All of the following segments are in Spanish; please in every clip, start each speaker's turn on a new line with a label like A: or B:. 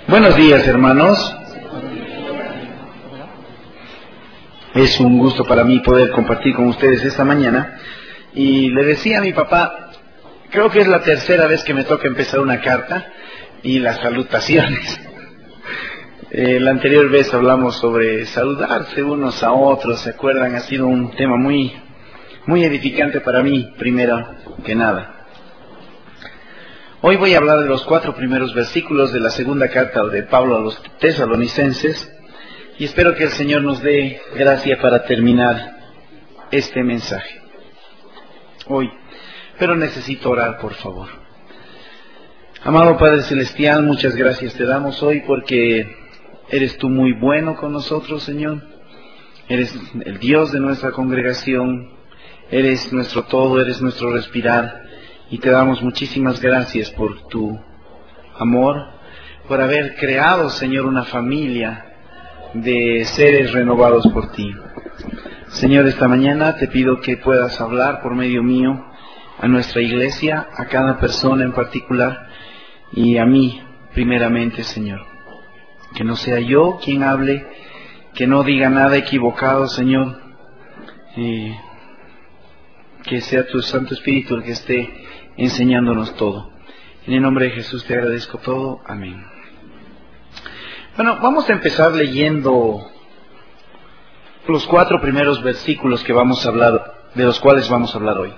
A: Buenos días, hermanos. Es un gusto para mí poder compartir con ustedes esta mañana. Y le decía a mi papá, creo que es la tercera vez que me toca empezar una carta y las salutaciones. La anterior vez hablamos sobre saludarse unos a otros, ¿se acuerdan? Ha sido un tema muy edificante para mí, primero que nada. Hoy voy a hablar de los 4 primeros versículos de la segunda carta de Pablo a los tesalonicenses y espero que el Señor nos dé gracia para terminar este mensaje hoy. Pero necesito orar, por favor. Amado Padre Celestial, muchas gracias te damos hoy porque eres tú muy bueno con nosotros, Señor. Eres el Dios de nuestra congregación, eres nuestro todo, eres nuestro respirar. Y te damos muchísimas gracias por tu amor, por haber creado, Señor, una familia de seres renovados por ti. Señor, esta mañana te pido que puedas hablar por medio mío a nuestra iglesia, a cada persona en particular y a mí primeramente, Señor. Que no sea yo quien hable, que no diga nada equivocado, Señor. Que sea tu Santo Espíritu el que esté enseñándonos todo. En el nombre de Jesús te agradezco todo. Amén. Bueno, vamos a empezar leyendo los 4 primeros versículos que vamos a hablar, de los cuales vamos a hablar hoy.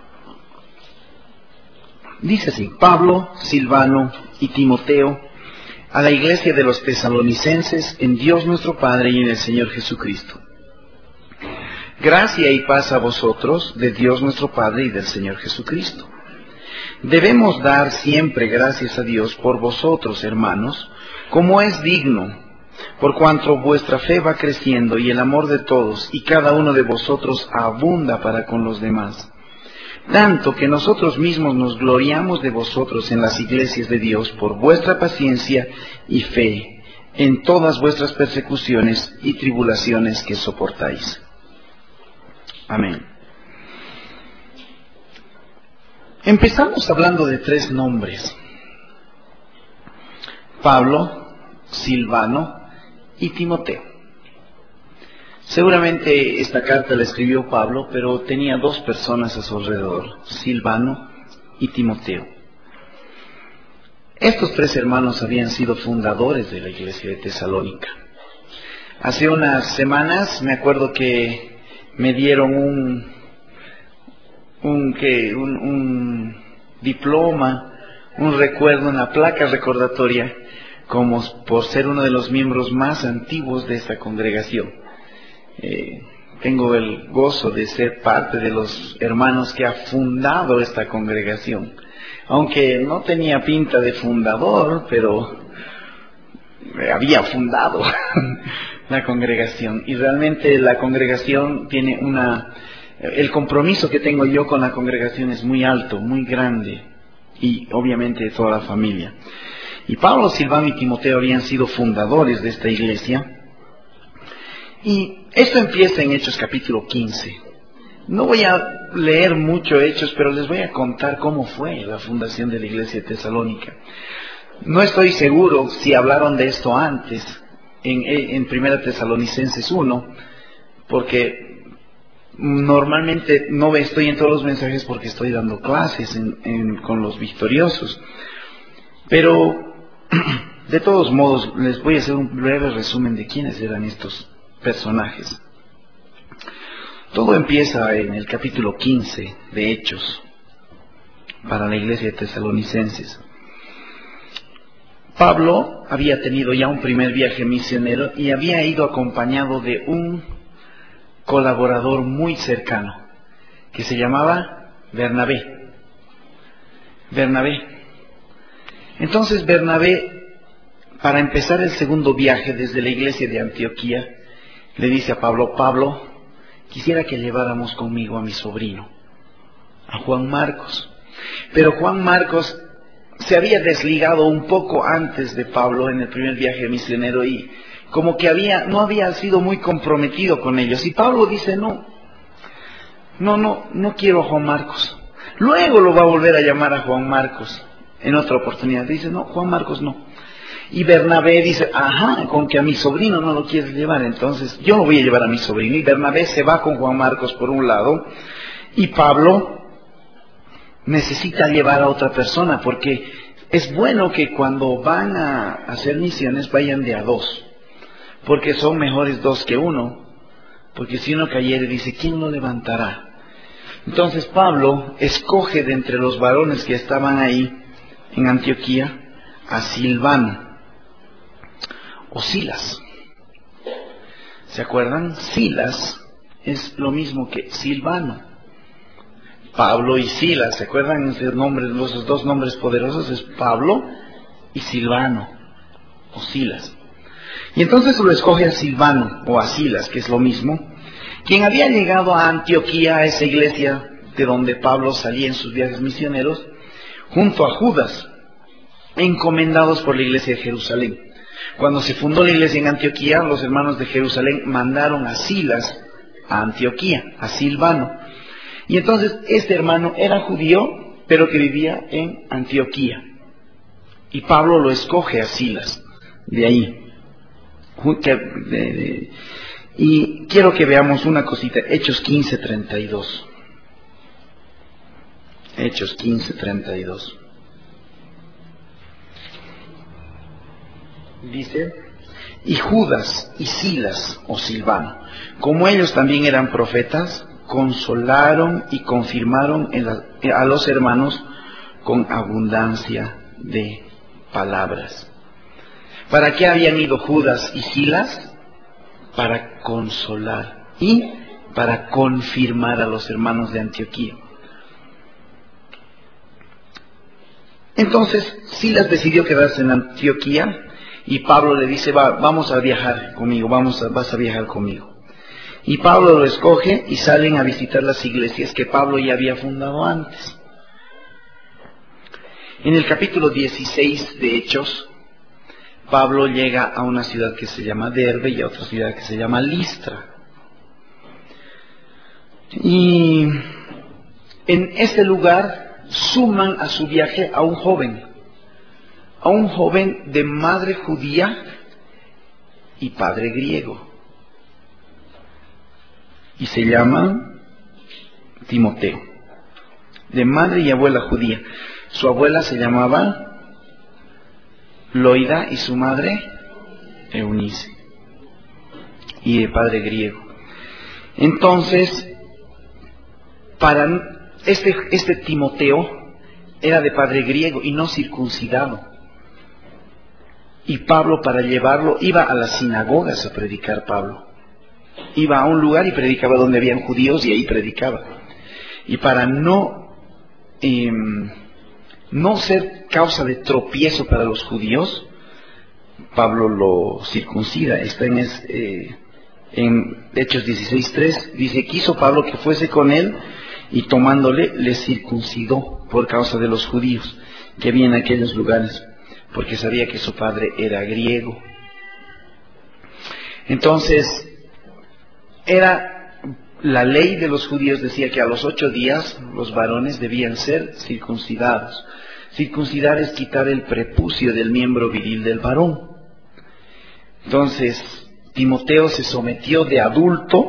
A: Dice así: Pablo, Silvano y Timoteo, a la iglesia de los tesalonicenses, en Dios nuestro Padre y en el Señor Jesucristo. Gracia y paz a vosotros, de Dios nuestro Padre y del Señor Jesucristo. Debemos dar siempre gracias a Dios por vosotros, hermanos, como es digno, por cuanto vuestra fe va creciendo y el amor de todos y cada uno de vosotros abunda para con los demás. Tanto que nosotros mismos nos gloriamos de vosotros en las iglesias de Dios por vuestra paciencia y fe en todas vuestras persecuciones y tribulaciones que soportáis. Amén. Empezamos hablando de 3 nombres: Pablo, Silvano y Timoteo. Seguramente esta carta la escribió Pablo, pero tenía 2 personas a su alrededor, Silvano y Timoteo. Estos 3 hermanos habían sido fundadores de la iglesia de Tesalónica. Hace unas semanas me acuerdo que me dieron un diploma, un recuerdo, una placa recordatoria, como por ser uno de los miembros más antiguos de esta congregación. Tengo el gozo de ser parte de los hermanos que ha fundado esta congregación, aunque no tenía pinta de fundador, pero había fundado la congregación. Y realmente la congregación tiene el compromiso que tengo yo con la congregación es muy alto, muy grande, y obviamente toda la familia. Y Pablo, Silvano y Timoteo habían sido fundadores de esta iglesia. Y esto empieza en Hechos capítulo 15. No voy a leer mucho Hechos, pero les voy a contar cómo fue la fundación de la iglesia de Tesalónica. No estoy seguro si hablaron de esto antes, en 1 Tesalonicenses 1, porque normalmente no estoy en todos los mensajes porque estoy dando clases con los victoriosos. Pero, de todos modos, les voy a hacer un breve resumen de quiénes eran estos personajes. Todo empieza en el capítulo 15 de Hechos para la iglesia de Tesalonicenses. Pablo había tenido ya un primer viaje misionero y había ido acompañado de un colaborador muy cercano que se llamaba Bernabé. Entonces Bernabé, para empezar el segundo viaje desde la iglesia de Antioquía, le dice a Pablo: Pablo, quisiera que lleváramos conmigo a mi sobrino, a Juan Marcos. Pero Juan Marcos se había desligado un poco antes de Pablo en el primer viaje misionero y como que no había sido muy comprometido con ellos. Y Pablo dice: no quiero a Juan Marcos. Luego lo va a volver a llamar a Juan Marcos en otra oportunidad. Dice: no, Juan Marcos no. Y Bernabé dice, ajá, con que a mi sobrino no lo quieres llevar, entonces yo lo voy a llevar a mi sobrino. Y Bernabé se va con Juan Marcos por un lado, y Pablo necesita llevar a otra persona, porque es bueno que cuando van a hacer misiones vayan de a dos, porque son mejores dos que uno, porque si uno cayere dice, ¿quién lo levantará? Entonces Pablo escoge de entre los varones que estaban ahí en Antioquía a Silvano o Silas. ¿Se acuerdan? Silas es lo mismo que Silvano. Pablo y Silas, ¿se acuerdan esos nombres, los dos nombres poderosos? Es Pablo y Silvano o Silas. Y entonces lo escoge a Silvano o a Silas, que es lo mismo, quien había llegado a Antioquía, a esa iglesia de donde Pablo salía en sus viajes misioneros, junto a Judas, encomendados por la iglesia de Jerusalén. Cuando se fundó la iglesia en Antioquía, los hermanos de Jerusalén mandaron a Silas a Antioquía, a Silvano. Y entonces este hermano era judío, pero que vivía en Antioquía. Y Pablo lo escoge a Silas, de ahí. Y quiero que veamos una cosita, Hechos 15:32. Hechos 15:32. Dice, y Judas y Silas, o Silvano, como ellos también eran profetas, consolaron y confirmaron a los hermanos con abundancia de palabras. ¿Para qué habían ido Judas y Silas? Para consolar y para confirmar a los hermanos de Antioquía. Entonces Silas decidió quedarse en Antioquía y Pablo le dice, vamos a viajar conmigo, vas a viajar conmigo. Y Pablo lo escoge y salen a visitar las iglesias que Pablo ya había fundado antes. En el capítulo 16 de Hechos, Pablo llega a una ciudad que se llama Derbe y a otra ciudad que se llama Listra. Y en este lugar suman a su viaje a un joven de madre judía y padre griego. Y se llama Timoteo, de madre y abuela judía. Su abuela se llamaba Loida y su madre Eunice, y de padre griego. Entonces, para este Timoteo era de padre griego y no circuncidado. Y Pablo, para llevarlo, iba a las sinagogas a predicar. Pablo iba a un lugar y predicaba donde habían judíos y ahí predicaba. Y para no ser causa de tropiezo para los judíos, Pablo lo circuncida. Está en Hechos 16:3, dice, quiso Pablo que fuese con él y tomándole le circuncidó por causa de los judíos que había en aquellos lugares, porque sabía que su padre era griego. Entonces, la ley de los judíos decía que a los 8 días los varones debían ser circuncidados. Circuncidar es quitar el prepucio del miembro viril del varón. Entonces, Timoteo se sometió de adulto,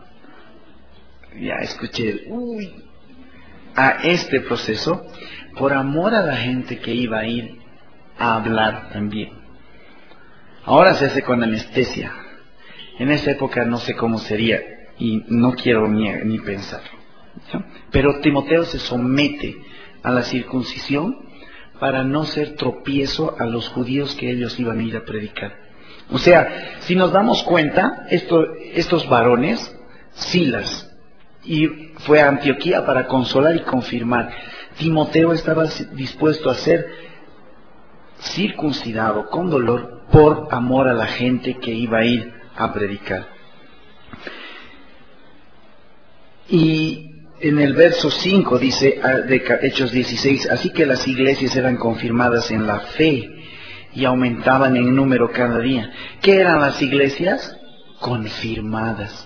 A: ya escuché, a este proceso, por amor a la gente que iba a ir a hablar también. Ahora se hace con anestesia. En esa época no sé cómo sería y no quiero ni pensar. ¿Sí? Pero Timoteo se somete a la circuncisión para no ser tropiezo a los judíos que ellos iban a ir a predicar. O sea, si nos damos cuenta, estos varones, Silas, y fue a Antioquía para consolar y confirmar. Timoteo estaba dispuesto a ser circuncidado con dolor por amor a la gente que iba a ir a predicar. Y en el verso 5 dice de Hechos 16, así que las iglesias eran confirmadas en la fe y aumentaban en número cada día. ¿Qué eran las iglesias? Confirmadas.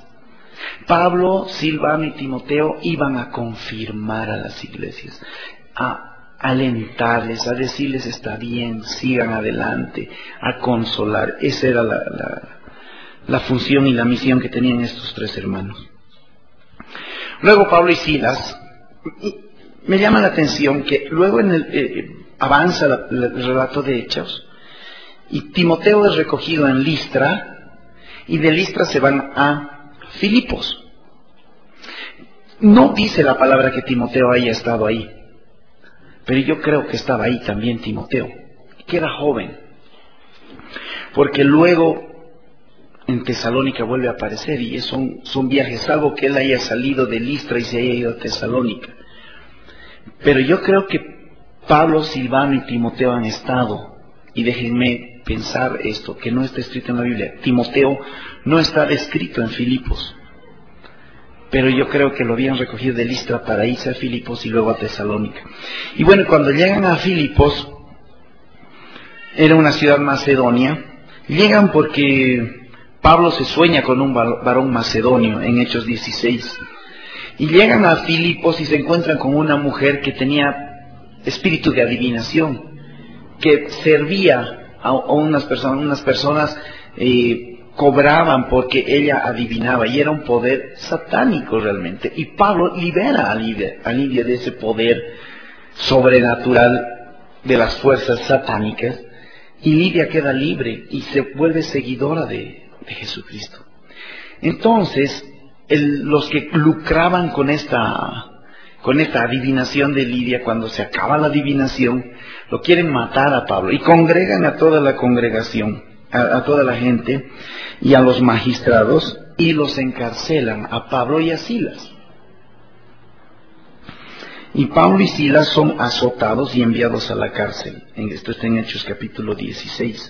A: Pablo, Silvano y Timoteo iban a confirmar a las iglesias, a alentarles, a decirles está bien, sigan adelante, a consolar. Esa era la función y la misión que tenían estos tres hermanos. Luego Pablo y Silas, me llama la atención que luego avanza el relato de Hechos, y Timoteo es recogido en Listra, y de Listra se van a Filipos. No dice la palabra que Timoteo haya estado ahí, pero yo creo que estaba ahí también Timoteo, que era joven, porque luego en Tesalónica vuelve a aparecer, y son viajes, salvo que él haya salido de Listra y se haya ido a Tesalónica. Pero yo creo que Pablo, Silvano y Timoteo han estado, y déjenme pensar esto, que no está escrito en la Biblia. Timoteo no está descrito en Filipos, pero yo creo que lo habían recogido de Listra para irse a Filipos y luego a Tesalónica. Y bueno, cuando llegan a Filipos, era una ciudad macedonia, llegan porque Pablo se sueña con un varón macedonio en Hechos 16. Y llegan a Filipos y se encuentran con una mujer que tenía espíritu de adivinación, que servía a unas personas cobraban porque ella adivinaba, y era un poder satánico realmente. Y Pablo libera a Lidia de ese poder sobrenatural de las fuerzas satánicas, y Lidia queda libre y se vuelve seguidora de Jesucristo. Entonces, los que lucraban con esta adivinación de Lidia, cuando se acaba la adivinación, lo quieren matar a Pablo, y congregan a toda la congregación, a toda la gente y a los magistrados, y los encarcelan a Pablo y a Silas. Y Pablo y Silas son azotados y enviados a la cárcel. Esto está en Hechos capítulo 16.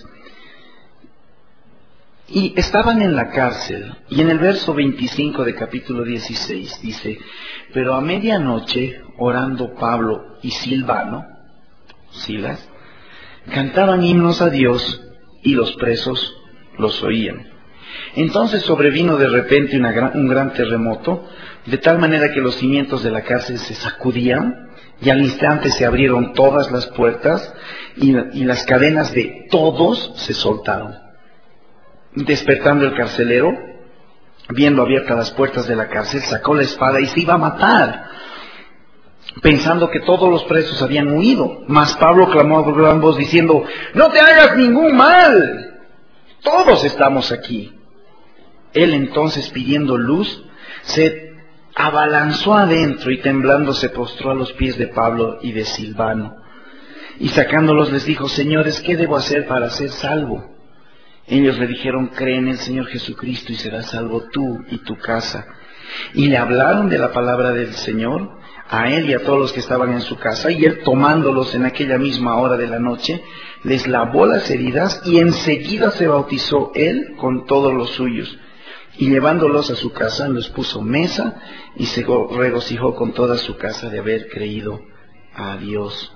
A: Y estaban en la cárcel, y en el verso 25 de capítulo 16 dice: pero a medianoche, orando Pablo y Silvano, Silas, cantaban himnos a Dios, y los presos los oían. Entonces sobrevino de repente un gran terremoto, de tal manera que los cimientos de la cárcel se sacudían, y al instante se abrieron todas las puertas, y las cadenas de todos se soltaron. Despertando el carcelero, viendo abiertas las puertas de la cárcel, sacó la espada y se iba a matar, pensando que todos los presos habían huido. Mas Pablo clamó a gran voz diciendo: no te hagas ningún mal, todos estamos aquí. Él entonces, pidiendo luz, se abalanzó adentro, y temblando se postró a los pies de Pablo y de Silvano, y sacándolos les dijo: señores, ¿qué debo hacer para ser salvo? Ellos le dijeron: cree en el Señor Jesucristo y serás salvo tú y tu casa. Y le hablaron de la palabra del Señor a él y a todos los que estaban en su casa, y él, tomándolos en aquella misma hora de la noche, les lavó las heridas, y enseguida se bautizó él con todos los suyos. Y llevándolos a su casa, los puso mesa, y se regocijó con toda su casa de haber creído a Dios.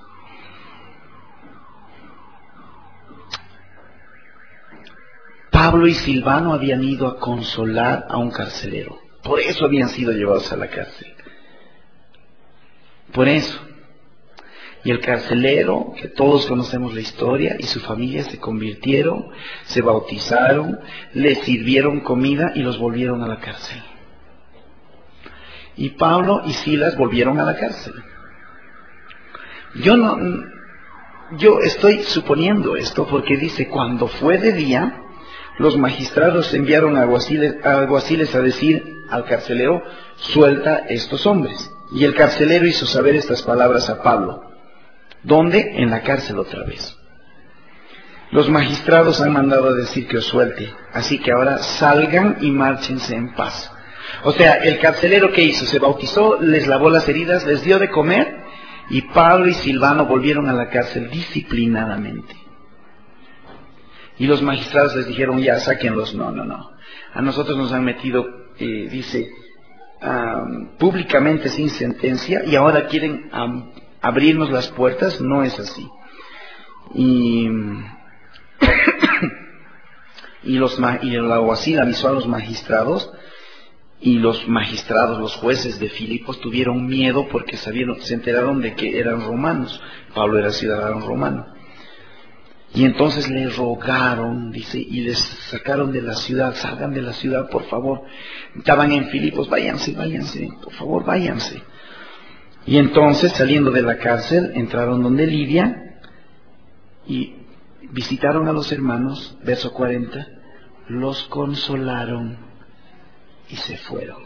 A: Pablo y Silvano habían ido a consolar a un carcelero. Por eso habían sido llevados a la cárcel. Por eso. Y el carcelero, que todos conocemos la historia, y su familia se convirtieron, se bautizaron, les sirvieron comida y los volvieron a la cárcel. Y Pablo y Silas volvieron a la cárcel. Yo estoy suponiendo esto porque dice: cuando fue de día, los magistrados enviaron alguaciles a decir al carcelero: suelta estos hombres. Y el carcelero hizo saber estas palabras a Pablo. ¿Dónde? En la cárcel otra vez. Los magistrados han mandado a decir que os suelte, así que ahora salgan y márchense en paz. O sea, el carcelero, ¿qué hizo? Se bautizó, les lavó las heridas, les dio de comer, y Pablo y Silvano volvieron a la cárcel disciplinadamente. Y los magistrados les dijeron: ya, sáquenlos. No. A nosotros nos han metido, públicamente sin sentencia, y ahora quieren abrirnos las puertas. No es así. Y el alguacil avisó a los magistrados, Y los magistrados, los jueces de Filipos tuvieron miedo porque se enteraron de que eran romanos. Pablo era ciudadano romano. Y entonces le rogaron, dice, y les sacaron de la ciudad. Salgan de la ciudad, por favor. Estaban en Filipos, váyanse, por favor, váyanse. Y entonces, saliendo de la cárcel, entraron donde Lidia y visitaron a los hermanos, verso 40, los consolaron y se fueron.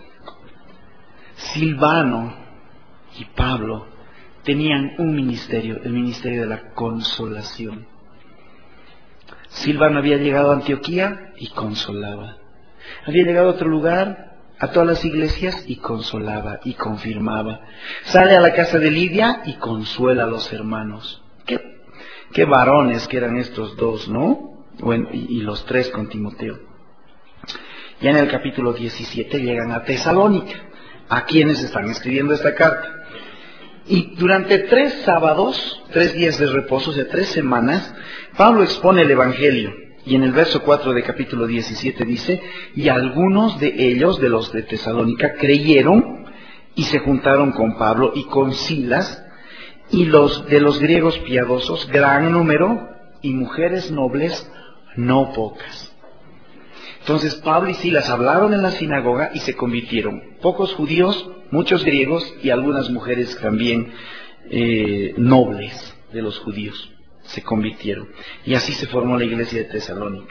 A: Silvano y Pablo tenían un ministerio, el ministerio de la consolación. Silvano había llegado a Antioquía y consolaba. Había llegado a otro lugar, a todas las iglesias, y consolaba y confirmaba. Sale a la casa de Lidia y consuela a los hermanos. Qué varones que eran estos dos, ¿no? Bueno, y los tres con Timoteo. Ya en el capítulo 17 llegan a Tesalónica, a quienes están escribiendo esta carta. Y durante 3 sábados, 3 días de reposo, o sea, 3 semanas, Pablo expone el Evangelio. Y en el verso 4 de capítulo 17 dice, y algunos de ellos, de los de Tesalónica, creyeron y se juntaron con Pablo y con Silas, y los de los griegos piadosos, gran número, y mujeres nobles, no pocas. Entonces Pablo y Silas hablaron en la sinagoga y se convirtieron. Pocos judíos, muchos griegos y algunas mujeres también nobles de los judíos se convirtieron. Y así se formó la iglesia de Tesalónica.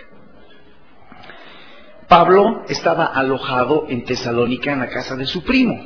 A: Pablo estaba alojado en Tesalónica en la casa de su primo,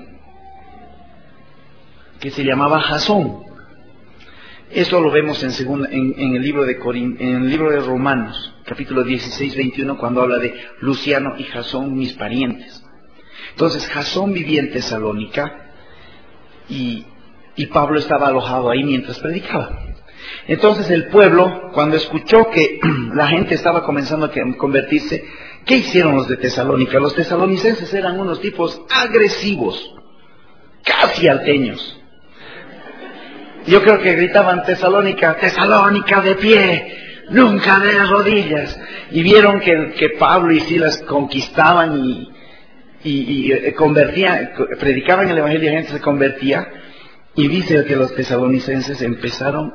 A: que se llamaba Jasón. Eso lo vemos en el libro de Romanos, capítulo 16, 21, cuando habla de Luciano y Jasón, mis parientes. Entonces Jasón vivía en Tesalónica y Pablo estaba alojado ahí mientras predicaba. Entonces el pueblo, cuando escuchó que la gente estaba comenzando a convertirse, ¿qué hicieron los de Tesalónica? Los tesalonicenses eran unos tipos agresivos, casi alteños. Yo creo que gritaban Tesalónica, Tesalónica de pie, nunca de rodillas. Y vieron que Pablo y Silas conquistaban y convertían, predicaban el Evangelio y la gente se convertía. Y dice que los tesalonicenses empezaron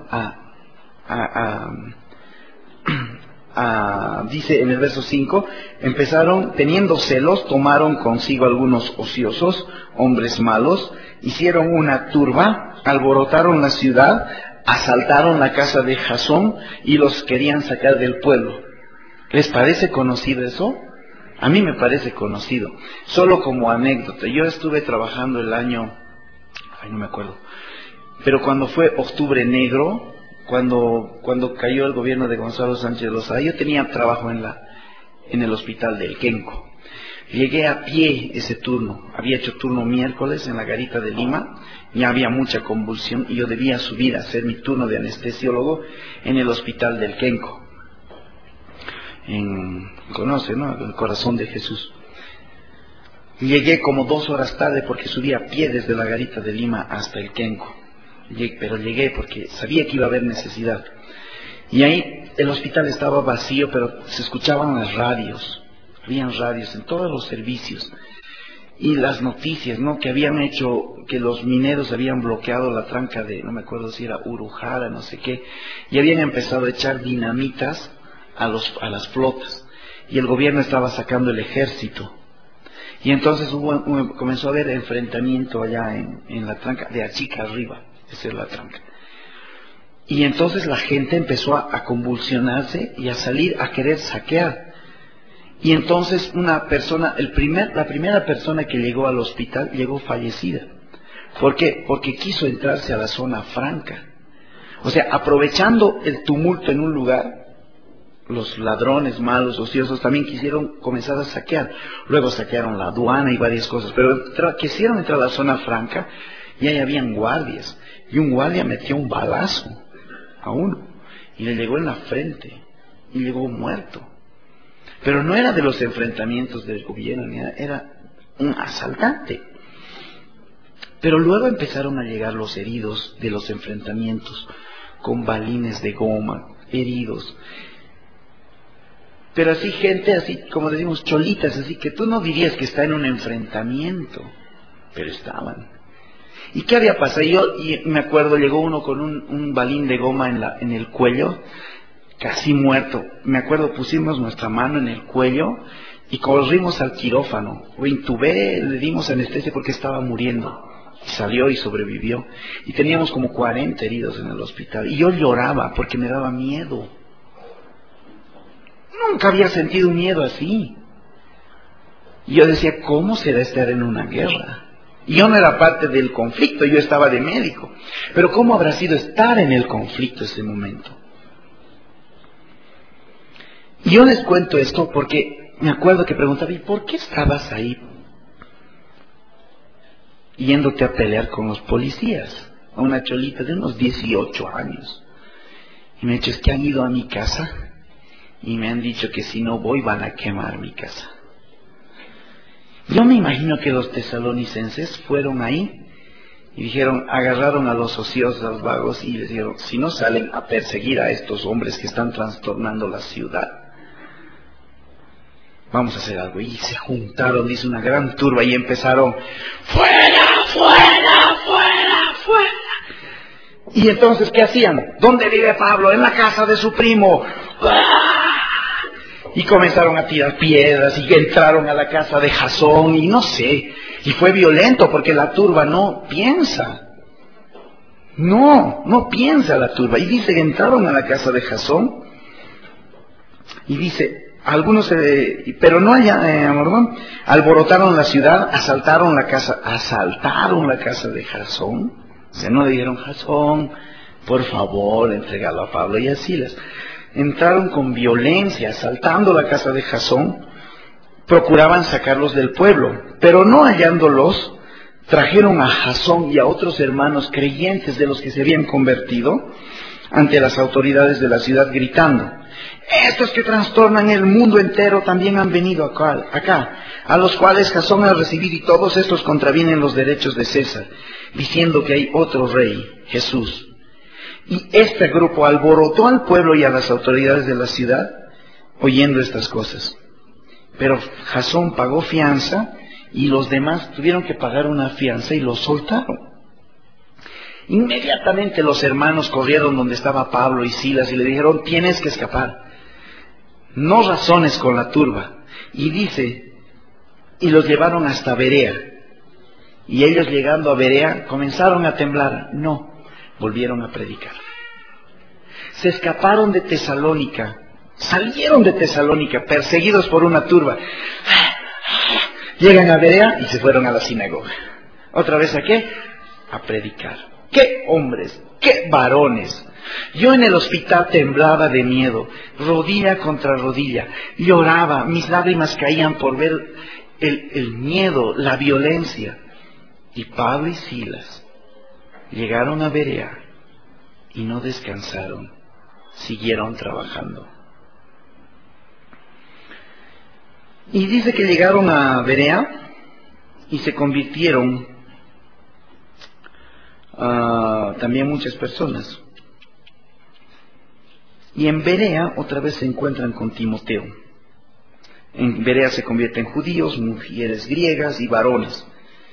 A: dice en el verso 5, empezaron teniendo celos, tomaron consigo algunos ociosos, hombres malos, hicieron una turba, alborotaron la ciudad, asaltaron la casa de Jasón y los querían sacar del pueblo. ¿Les parece conocido eso? A mí me parece conocido. Solo como anécdota, yo estuve trabajando el año, no me acuerdo, pero cuando fue Octubre Negro, cuando cayó el gobierno de Gonzalo Sánchez Lozada, yo tenía trabajo en el hospital del Quenco. Llegué a pie ese turno, había hecho turno miércoles en la Garita de Lima, ya había mucha convulsión y yo debía subir a hacer mi turno de anestesiólogo en el hospital del Quenco. Conoce, ¿no? El Corazón de Jesús. Llegué como 2 horas tarde porque subí a pie desde la Garita de Lima hasta el Quenco. Pero llegué porque sabía que iba a haber necesidad. Y ahí el hospital estaba vacío, pero se escuchaban las radios. Habían radios en todos los servicios. Y las noticias, ¿no? Que habían hecho, que los mineros habían bloqueado la tranca de, no me acuerdo si era Urujara, no sé qué, y habían empezado a echar dinamitas a las flotas. Y el gobierno estaba sacando el ejército. Y entonces comenzó a haber enfrentamiento allá en la tranca de Achica arriba. Esa es la tranca. Y entonces la gente empezó a convulsionarse y a salir a querer saquear. Y entonces una persona, la primera persona que llegó al hospital llegó fallecida. ¿Por qué? Porque quiso entrarse a la zona franca. O sea, aprovechando el tumulto en un lugar, los ladrones malos, ociosos, también quisieron comenzar a saquear. Luego saquearon la aduana y varias cosas, pero quisieron entrar a la zona franca y ahí habían guardias. Y un guardia metió un balazo a uno y le llegó en la frente y llegó muerto. Pero no era de los enfrentamientos del gobierno, era un asaltante. Pero luego empezaron a llegar los heridos de los enfrentamientos, con balines de goma, heridos. Pero así gente, así como decimos, cholitas, así que tú no dirías que está en un enfrentamiento, pero estaban. ¿Y qué había pasado? Y me acuerdo, llegó uno con un balín de goma en el cuello, casi muerto. Me acuerdo, pusimos nuestra mano en el cuello y corrimos al quirófano. Lo intubé, le dimos anestesia porque estaba muriendo. Y salió y sobrevivió. Y teníamos como 40 heridos en el hospital. Y yo lloraba porque me daba miedo. Nunca había sentido un miedo así. Y yo decía, ¿cómo será estar en una guerra? Y yo no era parte del conflicto, yo estaba de médico. Pero ¿cómo habrá sido estar en el conflicto ese momento? Y yo les cuento esto porque me acuerdo que preguntaba, ¿y por qué estabas ahí yéndote a pelear con los policías? A una cholita de unos 18 años. Y me ha dicho, es que han ido a mi casa y me han dicho que si no voy van a quemar mi casa. Yo me imagino que los tesalonicenses fueron ahí y dijeron, agarraron a los ociosos, a los vagos y les dijeron, si no salen a perseguir a estos hombres que están trastornando la ciudad, vamos a hacer algo. Y se juntaron, dice, una gran turba y empezaron, ¡fuera, fuera, fuera, fuera! Y entonces, ¿qué hacían? ¿Dónde vive Pablo? En la casa de su primo. Y comenzaron a tirar piedras y entraron a la casa de Jasón y no sé. Y fue violento porque la turba no piensa. No piensa la turba. Y dice que entraron a la casa de Jasón y dice, algunos, pero no allá, alborotaron la ciudad, asaltaron la casa de Jasón. O sea, no le dijeron, Jasón, por favor, entregalo a Pablo y a Silas. Entraron con violencia, asaltando la casa de Jasón, procuraban sacarlos del pueblo, pero no hallándolos, trajeron a Jasón y a otros hermanos creyentes de los que se habían convertido ante las autoridades de la ciudad gritando, estos que trastornan el mundo entero también han venido acá, a los cuales Jasón ha recibido y todos estos contravienen los derechos de César, diciendo que hay otro rey, Jesús. Y este grupo alborotó al pueblo y a las autoridades de la ciudad oyendo estas cosas. Pero Jasón pagó fianza y los demás tuvieron que pagar una fianza y los soltaron. Inmediatamente los hermanos corrieron donde estaba Pablo y Silas y le dijeron, tienes que escapar. No razones con la turba. Y dice, y los llevaron hasta Berea. Y ellos llegando a Berea comenzaron a temblar. No. Volvieron a predicar. Se escaparon de Tesalónica, salieron de Tesalónica, perseguidos por una turba. Llegan a Berea y se fueron a la sinagoga. ¿Otra vez a qué? A predicar. ¡Qué hombres! ¡Qué varones! Yo en el hospital temblaba de miedo, rodilla contra rodilla, lloraba, mis lágrimas caían por ver el miedo, la violencia. Y Pablo y Silas llegaron a Berea y no descansaron, siguieron trabajando. Y dice que llegaron a Berea y se convirtieron también muchas personas. Y en Berea otra vez se encuentran con Timoteo. En Berea se convierten judíos, mujeres griegas y varones.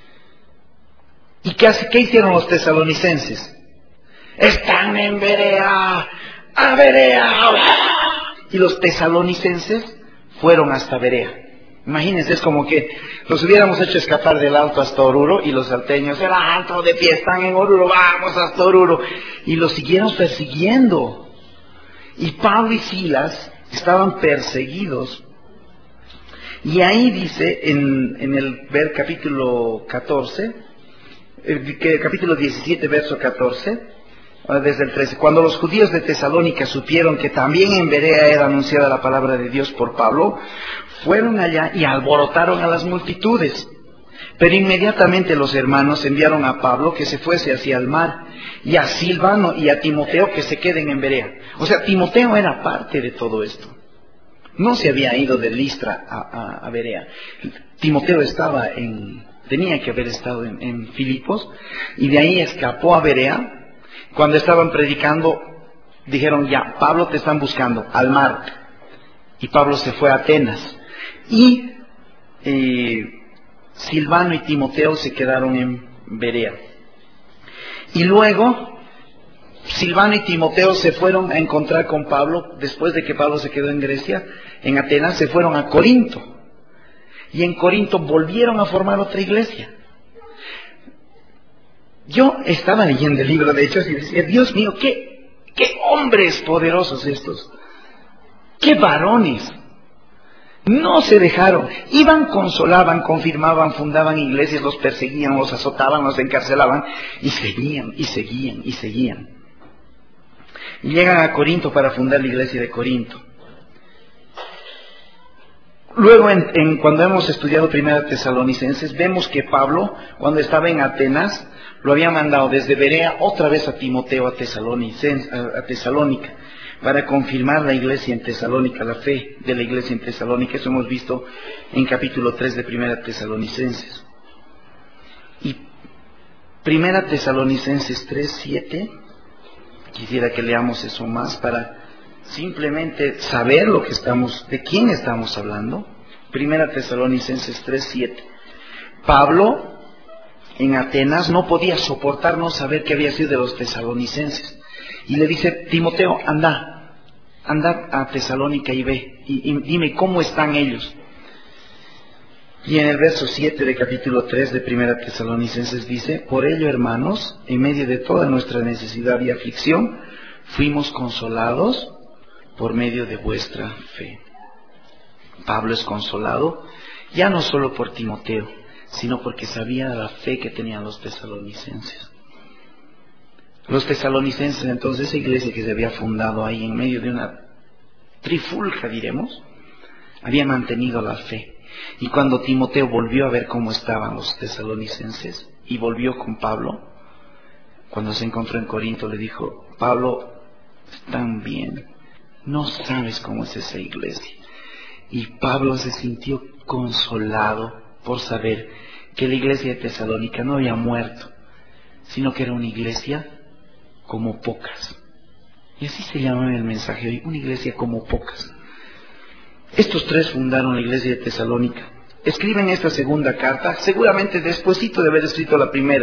A: ¿Y qué hicieron los tesalonicenses? Están en Berea, a Berea. Y los tesalonicenses fueron hasta Berea. Imagínense, es como que los hubiéramos hecho escapar del alto hasta Oruro y los salteños, el alto de pie, están en Oruro, vamos hasta Oruro. Y los siguieron persiguiendo. Y Pablo y Silas estaban perseguidos. Y ahí dice, en el capítulo 14, capítulo 17, verso 14, desde el 13, cuando los judíos de Tesalónica supieron que también en Berea era anunciada la palabra de Dios por Pablo, fueron allá y alborotaron a las multitudes. Pero inmediatamente los hermanos enviaron a Pablo que se fuese hacia el mar, y a Silvano y a Timoteo que se queden en Berea. O sea, Timoteo era parte de todo esto. No se había ido de Listra a Berea. Timoteo tenía que haber estado en Filipos, y de ahí escapó a Berea. Cuando estaban predicando, dijeron, ya, Pablo te están buscando, al mar. y Pablo se fue a Atenas. Y Silvano y Timoteo se quedaron en Berea. Y luego Silvano y Timoteo se fueron a encontrar con Pablo, después de que Pablo se quedó en Grecia, en Atenas, se fueron a Corinto. Y en Corinto volvieron a formar otra iglesia. Yo estaba leyendo el libro de Hechos y decía, Dios mío, qué hombres poderosos estos, qué varones. No se dejaron, iban, consolaban, confirmaban, fundaban iglesias, los perseguían, los azotaban, los encarcelaban, y seguían, y seguían, y seguían. Y llegan a Corinto para fundar la iglesia de Corinto. Luego, cuando hemos estudiado Primera Tesalonicenses, vemos que Pablo, cuando estaba en Atenas, lo había mandado desde Berea otra vez a Timoteo a Tesalónica, para confirmar la iglesia en Tesalónica, la fe de la iglesia en Tesalónica. Eso hemos visto en capítulo 3 de Primera Tesalonicenses. Y Primera Tesalonicenses 3:7, quisiera que leamos eso más para simplemente saber de quién estamos hablando. Primera Tesalonicenses 3:7. Pablo en Atenas no podía soportar no saber qué había sido de los tesalonicenses. Y le dice, Timoteo, anda a Tesalónica y ve, y dime cómo están ellos. Y en el verso 7 de capítulo 3 de Primera Tesalonicenses dice, por ello, hermanos, en medio de toda nuestra necesidad y aflicción, fuimos consolados por medio de vuestra fe. Pablo es consolado, ya no solo por Timoteo, sino porque sabía la fe que tenían los tesalonicenses. Los tesalonicenses, entonces, esa iglesia que se había fundado ahí en medio de una trifulca, diremos, había mantenido la fe. Y cuando Timoteo volvió a ver cómo estaban los tesalonicenses y volvió con Pablo, cuando se encontró en Corinto, le dijo, Pablo, están bien, no sabes cómo es esa iglesia. Y Pablo se sintió consolado por saber que la iglesia de Tesalónica no había muerto, sino que era una iglesia como pocas. Y así se llama en el mensaje hoy, una iglesia como pocas. Estos tres fundaron la iglesia de Tesalónica. Escriben esta segunda carta, seguramente despuesito de haber escrito la primera.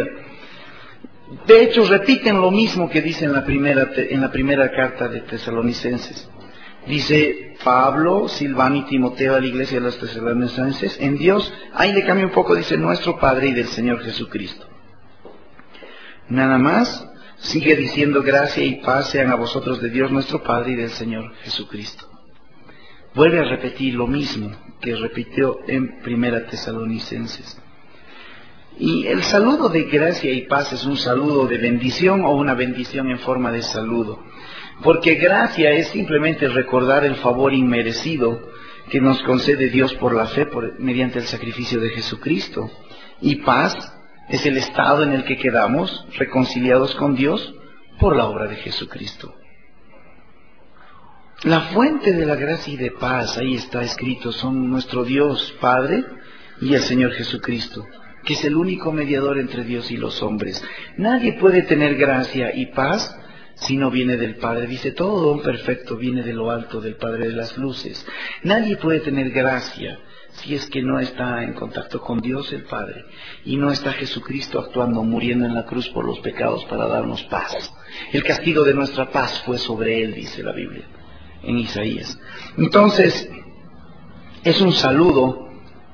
A: De hecho, repiten lo mismo que dice en la primera carta de Tesalonicenses. Dice Pablo, Silvano y Timoteo a la iglesia de los Tesalonicenses, en Dios, ahí le cambia un poco, dice nuestro Padre y del Señor Jesucristo. Nada más, sigue diciendo gracia y paz sean a vosotros de Dios nuestro Padre y del Señor Jesucristo. Vuelve a repetir lo mismo que repitió en Primera Tesalonicenses. Y el saludo de gracia y paz es un saludo de bendición o una bendición en forma de saludo. Porque gracia es simplemente recordar el favor inmerecido que nos concede Dios por la fe, mediante el sacrificio de Jesucristo. Y paz es el estado en el que quedamos reconciliados con Dios por la obra de Jesucristo. La fuente de la gracia y de paz, ahí está escrito, son nuestro Dios Padre y el Señor Jesucristo, que es el único mediador entre Dios y los hombres. Nadie puede tener gracia y paz si no viene del Padre. Dice, todo don perfecto viene de lo alto, del Padre de las luces. Nadie puede tener gracia si es que no está en contacto con Dios el Padre y no está Jesucristo actuando, muriendo en la cruz por los pecados para darnos paz. El castigo de nuestra paz fue sobre Él, dice la Biblia en Isaías. Entonces, es un saludo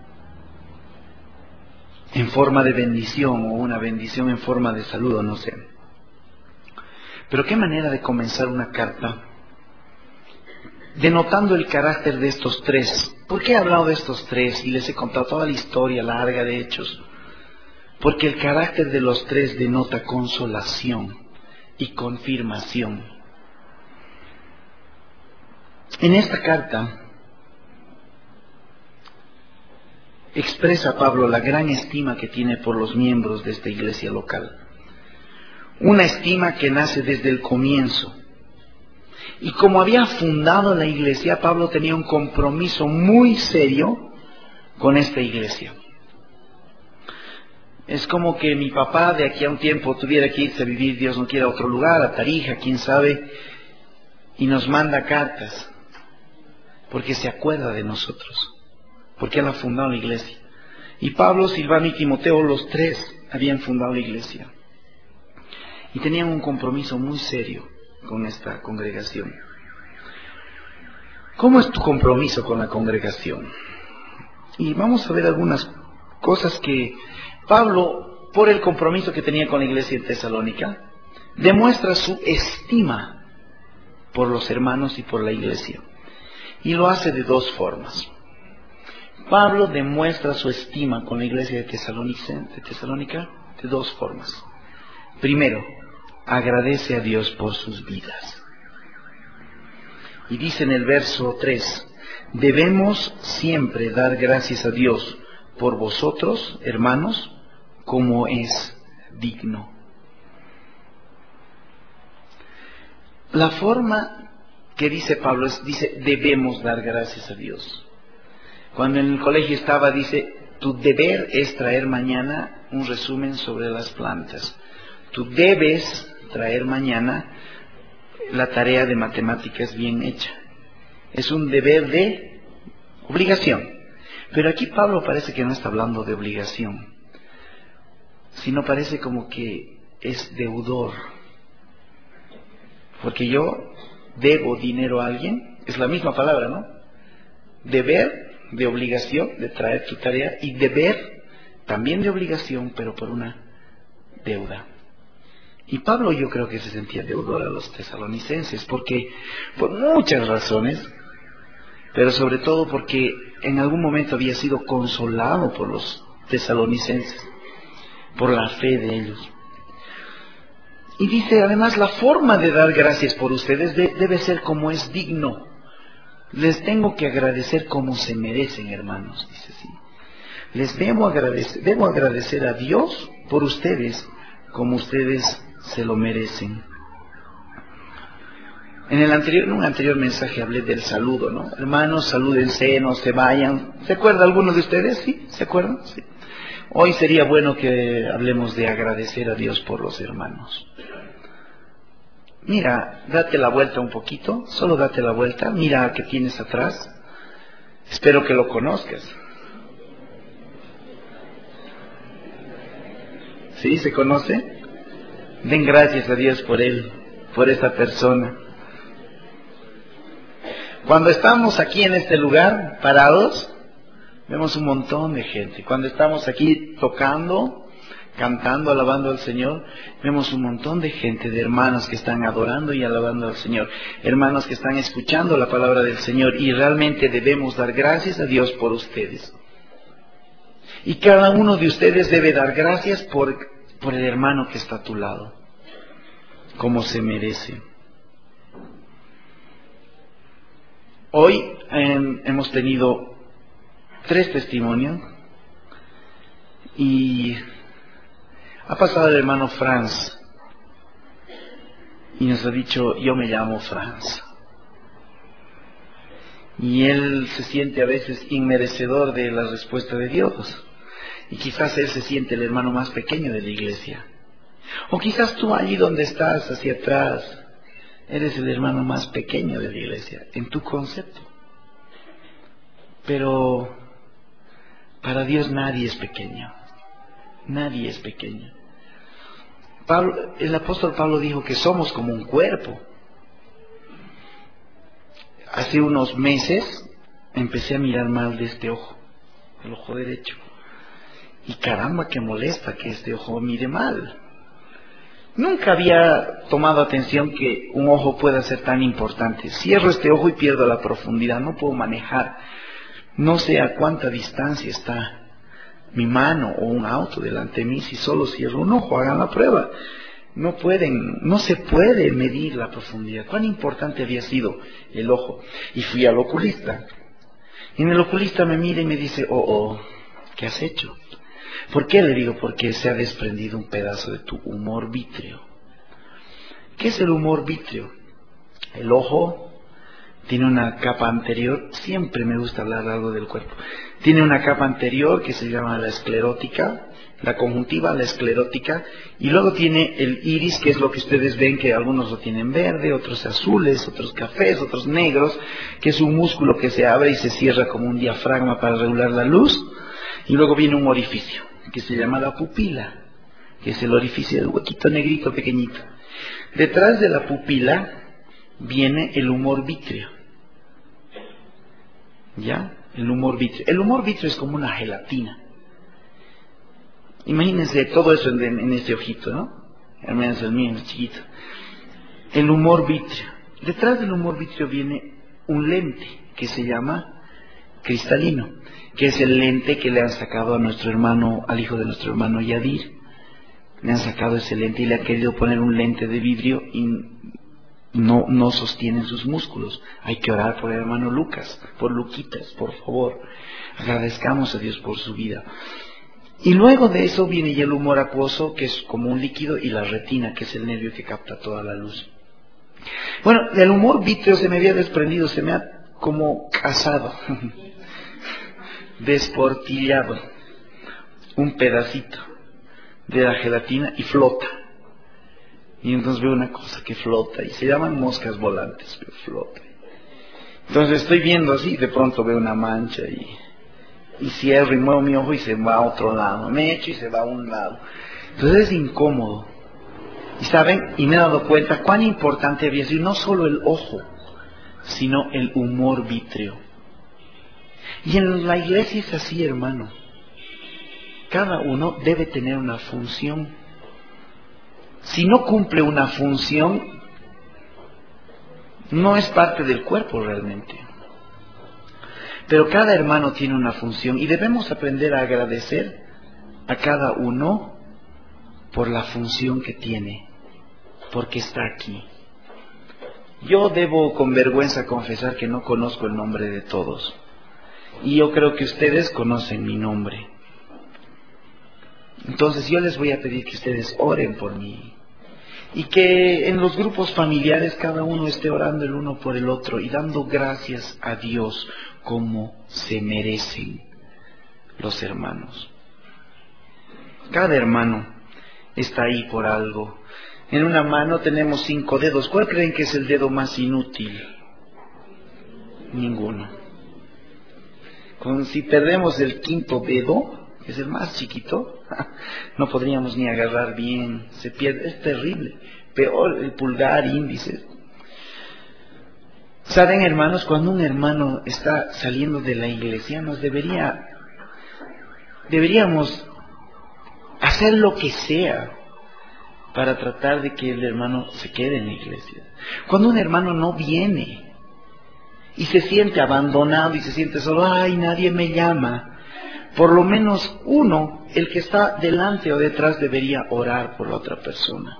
A: en forma de bendición o una bendición en forma de saludo, no sé. Pero qué manera de comenzar una carta denotando el carácter de estos tres. ¿Por qué he hablado de estos tres y les he contado toda la historia larga de Hechos? Porque el carácter de los tres denota consolación y confirmación. En esta carta expresa Pablo la gran estima que tiene por los miembros de esta iglesia local. Una estima que nace desde el comienzo. Y como había fundado la iglesia, Pablo tenía un compromiso muy serio con esta iglesia. Es como que mi papá de aquí a un tiempo tuviera que irse a vivir, Dios no quiera, a otro lugar, a Tarija, quién sabe, y nos manda cartas porque se acuerda de nosotros, porque Él ha fundado la iglesia. Y Pablo, Silvano y Timoteo, los tres habían fundado la iglesia. Y tenían un compromiso muy serio con esta congregación. ¿Cómo es tu compromiso con la congregación? Y vamos a ver algunas cosas que Pablo, por el compromiso que tenía con la iglesia en Tesalónica, demuestra su estima por los hermanos y por la iglesia. Y lo hace de dos formas. Pablo demuestra su estima con la iglesia de Tesalónica de dos formas. Primero, agradece a Dios por sus vidas. Y dice en el verso 3, debemos siempre dar gracias a Dios por vosotros, hermanos, como es digno. La forma que dice Pablo dice, debemos dar gracias a Dios. Cuando en el colegio estaba, dice, tu deber es traer mañana un resumen sobre las plantas. Tú debes traer mañana la tarea de matemáticas bien hecha. Es un deber de obligación. Pero aquí Pablo parece que no está hablando de obligación, sino parece como que es deudor. Porque yo debo dinero a alguien, es la misma palabra, ¿no? Deber de obligación de traer tu tarea y deber también de obligación, pero por una deuda. Y Pablo yo creo que se sentía deudor a los tesalonicenses, porque por muchas razones, pero sobre todo porque en algún momento había sido consolado por los tesalonicenses, por la fe de ellos. Y dice además, la forma de dar gracias por ustedes debe ser como es digno. Les tengo que agradecer como se merecen, hermanos, dice así. Les debo agradecer a Dios por ustedes como ustedes se lo merecen. En un anterior mensaje hablé del saludo, ¿no? Hermanos, salúdense, no se vayan. ¿Se acuerda alguno de ustedes? ¿Sí? ¿Se acuerdan? Sí. Hoy sería bueno que hablemos de agradecer a Dios por los hermanos. Mira, date la vuelta un poquito, solo date la vuelta, mira qué tienes atrás. Espero que lo conozcas. ¿Sí? ¿Se conoce? Den gracias a Dios por él, por esa persona. Cuando estamos aquí en este lugar, parados, vemos un montón de gente. Cuando estamos aquí tocando, cantando, alabando al Señor, vemos un montón de gente, de hermanos que están adorando y alabando al Señor, hermanos que están escuchando la palabra del Señor, y realmente debemos dar gracias a Dios por ustedes. Y cada uno de ustedes debe dar gracias por el hermano que está a tu lado, como se merece. Hoy hemos tenido 3 testimonios y ha pasado el hermano Franz y nos ha dicho, yo me llamo Franz. Y él se siente a veces inmerecedor de la respuesta de Dios. Y quizás él se siente el hermano más pequeño de la iglesia. O quizás tú allí donde estás, hacia atrás, eres el hermano más pequeño de la iglesia, en tu concepto. Pero para Dios nadie es pequeño. Nadie es pequeño. El apóstol Pablo dijo que somos como un cuerpo. Hace unos meses empecé a mirar mal de este ojo, el ojo derecho. Y caramba, que molesta que este ojo mire mal. Nunca había tomado atención que un ojo pueda ser tan importante. Cierro este ojo y pierdo la profundidad, no puedo manejar. No sé a cuánta distancia está mi mano o un auto delante de mí si solo cierro un ojo. Hagan la prueba. No se puede medir la profundidad. ¿Cuán importante había sido el ojo? Y fui al oculista. Y en el oculista me mira y me dice, ¿qué has hecho? ¿Por qué? Le digo, porque se ha desprendido un pedazo de tu humor vítreo. ¿Qué es el humor vítreo? El ojo tiene una capa anterior, siempre me gusta hablar algo del cuerpo. Tiene una capa anterior que se llama la esclerótica, la conjuntiva, la esclerótica, y luego tiene el iris, que es lo que ustedes ven, que algunos lo tienen verde, otros azules, otros cafés, otros negros, que es un músculo que se abre y se cierra como un diafragma para regular la luz, y luego viene un orificio, que se llama la pupila, que es el orificio del huequito negrito pequeñito. Detrás de la pupila viene el humor vítreo. ¿Ya? El humor vítreo. El humor vítreo es como una gelatina. Imagínense todo eso en este ojito, ¿no? Al menos el mío es chiquito. El humor vítreo. Detrás del humor vítreo viene un lente que se llama cristalino, que es el lente que le han sacado a nuestro hermano, al hijo de nuestro hermano Yadir. Le han sacado ese lente y le han querido poner un lente de vidrio y no sostienen sus músculos. Hay que orar por el hermano Lucas, por Luquitas, por favor. Agradezcamos a Dios por su vida. Y luego de eso viene ya el humor acuoso, que es como un líquido, y la retina, que es el nervio que capta toda la luz. Bueno, el humor vítreo se me había desprendido, se me ha como casado, desportillado, un pedacito de la gelatina y flota. Y entonces veo una cosa que flota y se llaman moscas volantes, pero flota. Entonces estoy viendo así, de pronto veo una mancha y cierro y muevo mi ojo y se va a otro lado. Me echo y se va a un lado. Entonces es incómodo. Y saben, y me he dado cuenta cuán importante había sido no solo el ojo, sino el humor vítreo. Y en la iglesia es así, hermano. Cada uno debe tener una función. Si no cumple una función, no es parte del cuerpo realmente. Pero cada hermano tiene una función y debemos aprender a agradecer a cada uno por la función que tiene, porque está aquí. Yo debo con vergüenza confesar que no conozco el nombre de todos. Y yo creo que ustedes conocen mi nombre. Entonces yo les voy a pedir que ustedes oren por mí. Y que en los grupos familiares cada uno esté orando el uno por el otro y dando gracias a Dios como se merecen los hermanos. Cada hermano está ahí por algo. En una mano tenemos 5 dedos. ¿Cuál creen que es el dedo más inútil? Ninguno. Si perdemos el 5.º dedo, que es el más chiquito, no podríamos ni agarrar bien, se pierde, es terrible. Peor el pulgar, índice. ¿Saben, hermanos? Cuando un hermano está saliendo de la iglesia, deberíamos hacer lo que sea para tratar de que el hermano se quede en la iglesia. Cuando un hermano no viene y se siente abandonado y se siente solo, ay, nadie me llama, por lo menos uno, el que está delante o detrás, debería orar por la otra persona.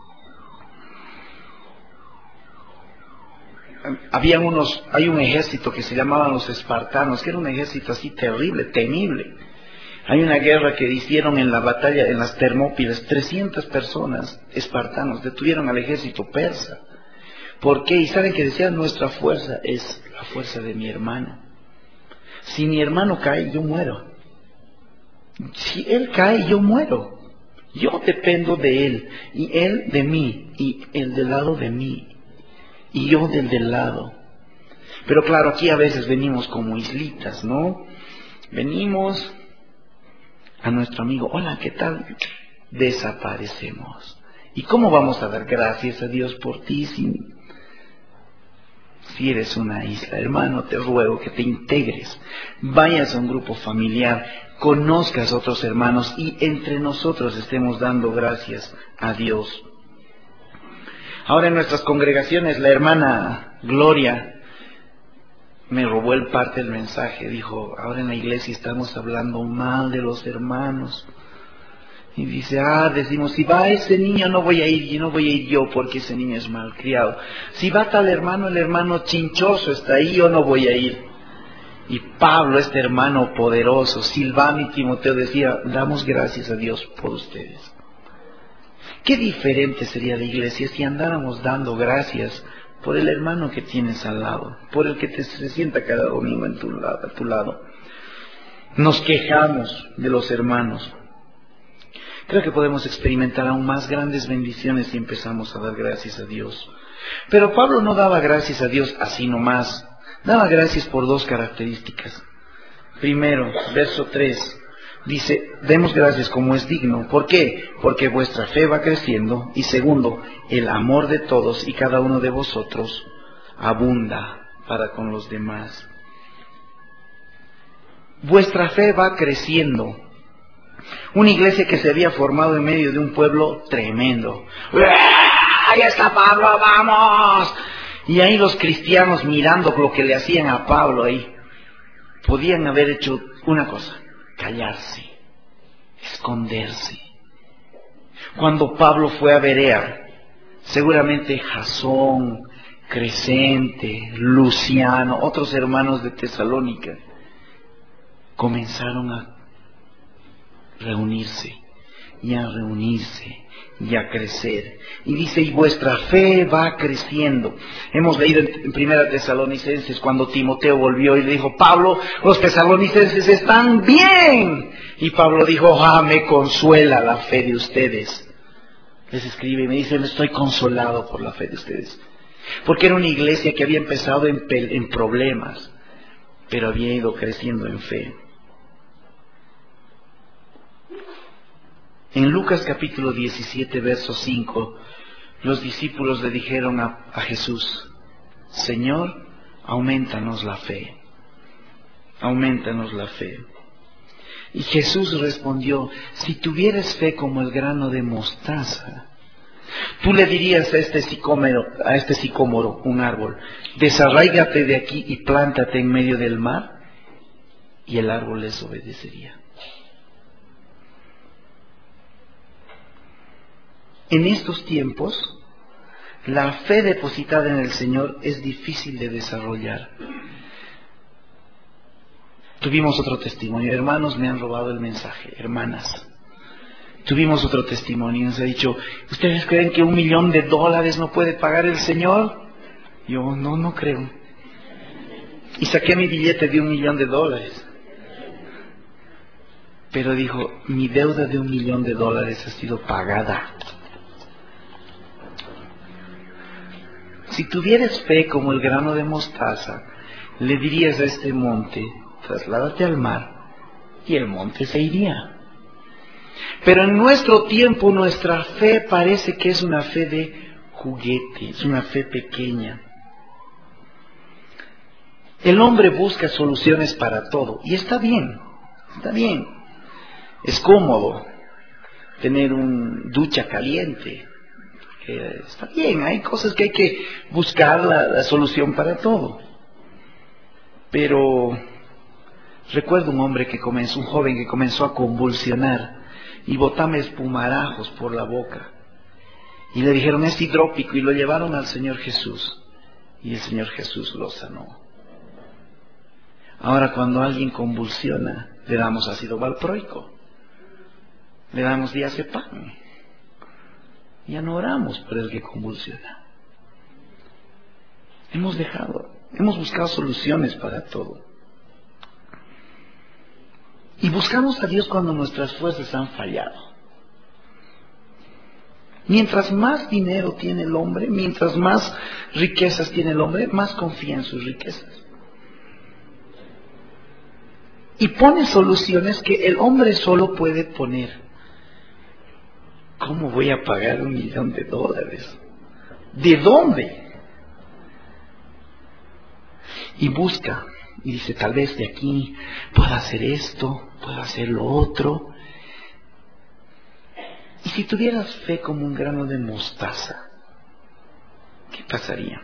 A: Hay un ejército que se llamaban los espartanos, que era un ejército así terrible, temible. Hay una guerra que hicieron en la batalla, en las Termópilas, 300 personas espartanos detuvieron al ejército persa. ¿Por qué? Y saben que decían, nuestra fuerza es la fuerza de mi hermano. Si mi hermano cae, yo muero. Si él cae, yo muero. Yo dependo de él, y él de mí, y él del lado de mí, y yo del lado. Pero claro, aquí a veces venimos como islitas, ¿no? Venimos a nuestro amigo, hola, ¿qué tal? Desaparecemos. ¿Y cómo vamos a dar gracias a Dios por ti si eres una isla? Hermano, te ruego que te integres, vayas a un grupo familiar, conozcas a otros hermanos y entre nosotros estemos dando gracias a Dios. Ahora en nuestras congregaciones la hermana Gloria me robó el parte del mensaje. Dijo, ahora en la iglesia estamos hablando mal de los hermanos. Y dice, decimos, si va ese niño no voy a ir, y no voy a ir yo porque ese niño es malcriado. Si va tal hermano, el hermano chinchoso está ahí, yo no voy a ir. Y Pablo, este hermano poderoso, Silvano y Timoteo decía, damos gracias a Dios por ustedes. Qué diferente sería la iglesia si andáramos dando gracias por el hermano que tienes al lado, por el que se sienta cada domingo a tu lado. Nos quejamos de los hermanos. Creo que podemos experimentar aún más grandes bendiciones si empezamos a dar gracias a Dios. Pero Pablo no daba gracias a Dios así nomás. Daba gracias por dos características. Primero, verso 3, dice, demos gracias como es digno. ¿Por qué? Porque vuestra fe va creciendo. Y segundo, el amor de todos y cada uno de vosotros abunda para con los demás. Vuestra fe va creciendo. Una iglesia que se había formado en medio de un pueblo tremendo. ¡Ahí está Pablo, vamos! Y ahí los cristianos mirando lo que le hacían a Pablo ahí. Podían haber hecho una cosa, callarse, esconderse. Cuando Pablo fue a Berea, seguramente Jasón, Crescente, Luciano, otros hermanos de Tesalónica, comenzaron a reunirse y a reunirse y a crecer. Y dice, y vuestra fe va creciendo. Hemos leído en Primera Tesalonicenses cuando Timoteo volvió y le dijo, Pablo, los tesalonicenses están bien. Y Pablo dijo, me consuela la fe de ustedes. Les escribe y me dice, me estoy consolado por la fe de ustedes. Porque era una iglesia que había empezado en problemas, pero había ido creciendo en fe. En Lucas capítulo 17, verso 5, los discípulos le dijeron a Jesús, Señor, aumentanos la fe, aumentanos la fe. Y Jesús respondió, si tuvieras fe como el grano de mostaza, tú le dirías a este sicómoro, un árbol, desarráigate de aquí y plántate en medio del mar, y el árbol les obedecería. En estos tiempos, la fe depositada en el Señor es difícil de desarrollar. Tuvimos otro testimonio. Hermanos, me han robado el mensaje. Hermanas, tuvimos otro testimonio. Nos ha dicho, ¿ustedes creen que $1,000,000 no puede pagar el Señor? Yo, no creo. Y saqué mi billete de $1,000,000. Pero dijo, mi deuda de $1,000,000 ha sido pagada. Si tuvieras fe como el grano de mostaza, le dirías a este monte, trasládate al mar, y el monte se iría. Pero en nuestro tiempo nuestra fe parece que es una fe de juguete, es una fe pequeña. El hombre busca soluciones para todo, y está bien, está bien. Es cómodo tener una ducha caliente. Está bien, hay cosas que hay que buscar la solución para todo. Pero recuerdo un joven que comenzó a convulsionar y botaba espumarajos por la boca. Y le dijeron, es hidrópico, y lo llevaron al Señor Jesús. Y el Señor Jesús lo sanó. Ahora cuando alguien convulsiona, le damos ácido valproico, le damos diazepam. Ya no oramos por el que convulsiona. Hemos buscado soluciones para todo. Y buscamos a Dios cuando nuestras fuerzas han fallado. Mientras más dinero tiene el hombre, mientras más riquezas tiene el hombre, más confía en sus riquezas. Y pone soluciones que el hombre solo puede poner. ¿Cómo voy a pagar $1,000,000? ¿De dónde? Y busca, y dice, tal vez de aquí pueda hacer esto, pueda hacer lo otro. Y si tuvieras fe como un grano de mostaza, ¿qué pasaría?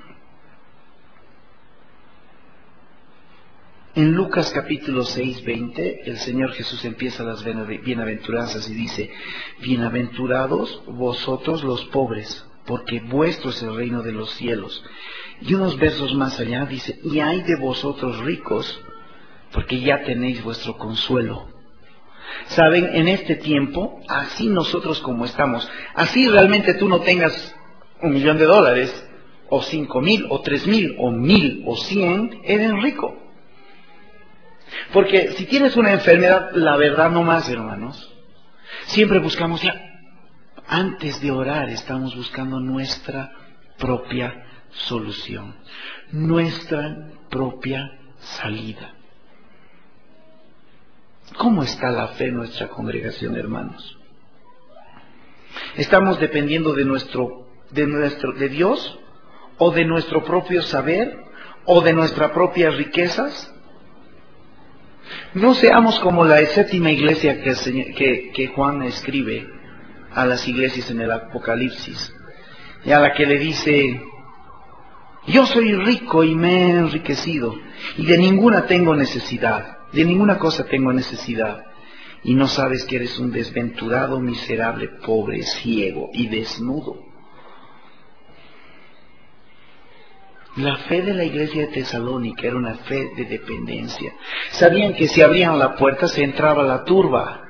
A: En Lucas capítulo 6:20, el Señor Jesús empieza las bienaventuranzas y dice, bienaventurados vosotros los pobres, porque vuestro es el reino de los cielos. Y unos versos más allá dice, y ay de vosotros ricos, porque ya tenéis vuestro consuelo. Saben, en este tiempo, así nosotros como estamos, así realmente tú no tengas $1,000,000, o 5,000, o 3,000, o 1,000, o 100, eres rico. Porque si tienes una enfermedad, la verdad no más, hermanos, Siempre buscamos antes de orar, estamos buscando nuestra propia solución, nuestra propia salida. ¿Cómo está la fe en nuestra congregación, hermanos? ¿Estamos dependiendo de Dios, o de nuestro propio saber, o de nuestras propias riquezas? No seamos como la séptima iglesia que Juan escribe a las iglesias en el Apocalipsis, y a la que le dice: yo soy rico y me he enriquecido, y de ninguna tengo necesidad, de ninguna cosa tengo necesidad. Y no sabes que eres un desventurado, miserable, pobre, ciego y desnudo. La fe de la iglesia de Tesalónica era una fe de dependencia. Sabían que si abrían la puerta se entraba la turba.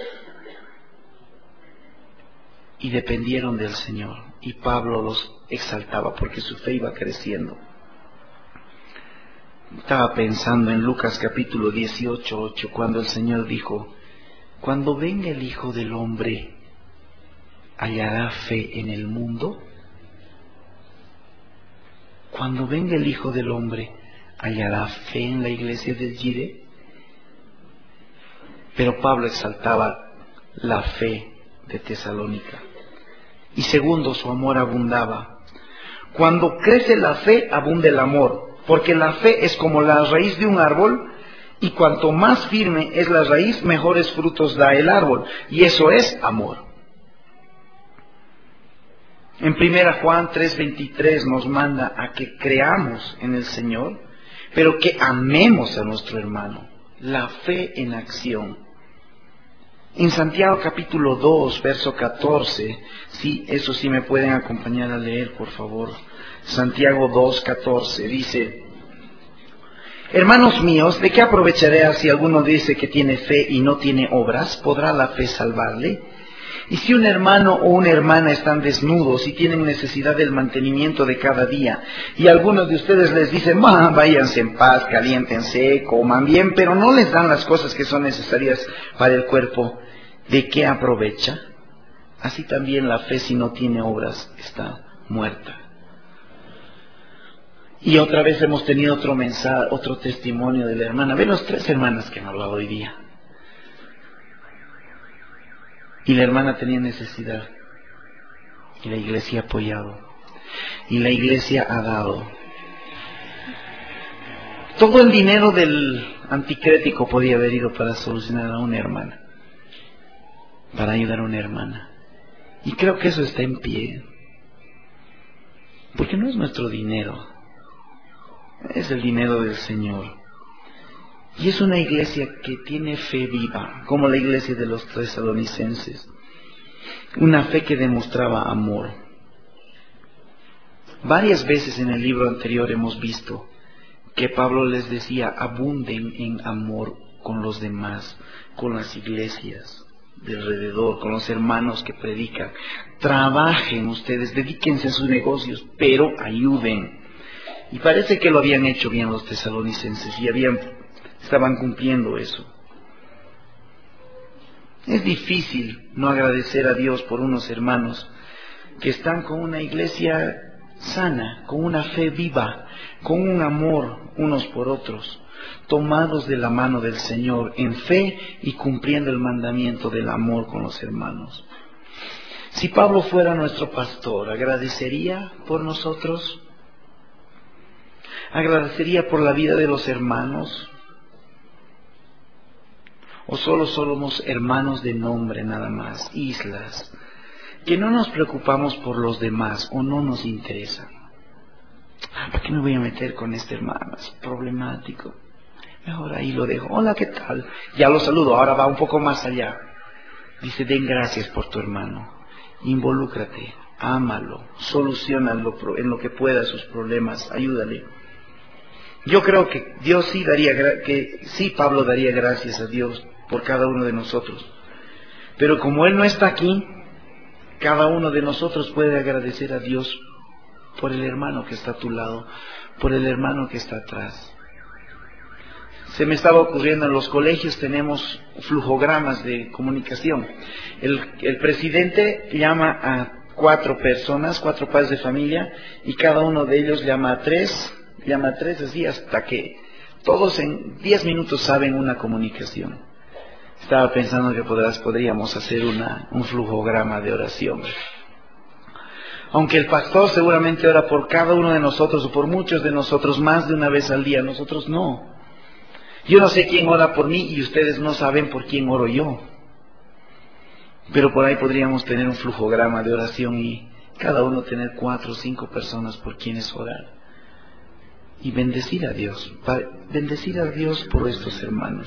A: Y dependieron del Señor. Y Pablo los exaltaba porque su fe iba creciendo. Estaba pensando en Lucas capítulo 18:8, cuando el Señor dijo: cuando venga el Hijo del Hombre, ¿hallará fe en el mundo? Cuando venga el Hijo del Hombre, ¿hallará fe en la iglesia del Gire? Pero Pablo exaltaba la fe de Tesalónica. Y segundo, su amor abundaba. Cuando crece la fe, abunda el amor, porque la fe es como la raíz de un árbol, y cuanto más firme es la raíz, mejores frutos da el árbol, y eso es amor. En 1 Juan 3:23 nos manda a que creamos en el Señor, pero que amemos a nuestro hermano. La fe en acción. En Santiago capítulo 2, verso 14, sí, eso sí me pueden acompañar a leer, por favor. Santiago 2:14 dice: hermanos míos, ¿de qué aprovechará si alguno dice que tiene fe y no tiene obras? ¿Podrá la fe salvarle? Y si un hermano o una hermana están desnudos y tienen necesidad del mantenimiento de cada día, y algunos de ustedes les dicen: váyanse en paz, caliéntense, coman bien, pero no les dan las cosas que son necesarias para el cuerpo, ¿de qué aprovecha? Así también la fe, si no tiene obras, está muerta. Y otra vez hemos tenido otro mensaje, otro testimonio de la hermana. Ven las 3 hermanas que han hablado hoy día. Y la hermana tenía necesidad. Y la iglesia ha apoyado. Y la iglesia ha dado. Todo el dinero del anticrético podía haber ido para solucionar a una hermana. Para ayudar a una hermana. Y creo que eso está en pie. Porque no es nuestro dinero. Es el dinero del Señor. Y es una iglesia que tiene fe viva, como la iglesia de los tesalonicenses. Una fe que demostraba amor. Varias veces en el libro anterior hemos visto que Pablo les decía: abunden en amor con los demás, con las iglesias de alrededor, con los hermanos que predican. Trabajen ustedes, dedíquense a sus negocios, pero ayuden. Y parece que lo habían hecho bien los tesalonicenses y estaban cumpliendo eso. Es difícil no agradecer a Dios por unos hermanos que están con una iglesia sana, con una fe viva, con un amor unos por otros, tomados de la mano del Señor en fe y cumpliendo el mandamiento del amor con los hermanos. Si Pablo fuera nuestro pastor, ¿agradecería por nosotros? ¿Agradecería por la vida de los hermanos? ¿O solo somos hermanos de nombre nada más, islas, que no nos preocupamos por los demás o no nos interesan? ¿Para qué me voy a meter con este hermano? Es problemático. Mejor ahí lo dejo. Hola, ¿qué tal? Ya lo saludo, ahora va un poco más allá. Dice: den gracias por tu hermano. Involúcrate, ámalo, solucionalo en lo que pueda sus problemas, ayúdale. Yo creo que Dios Pablo daría gracias a Dios por cada uno de nosotros. Pero como Él no está aquí, cada uno de nosotros puede agradecer a Dios por el hermano que está a tu lado, por el hermano que está atrás. Se me estaba ocurriendo, en los colegios tenemos flujogramas de comunicación. El presidente llama a 4 personas, 4 padres de familia, y cada uno de ellos llama a 3, así hasta que todos en 10 minutos saben una comunicación. Estaba pensando que podríamos hacer un flujograma de oración. Aunque el pastor seguramente ora por cada uno de nosotros, o por muchos de nosotros, más de una vez al día, nosotros no. Yo no sé quién ora por mí y ustedes no saben por quién oro yo. Pero por ahí podríamos tener un flujograma de oración y cada uno tener 4 o 5 personas por quienes orar. Y bendecir a Dios por estos hermanos.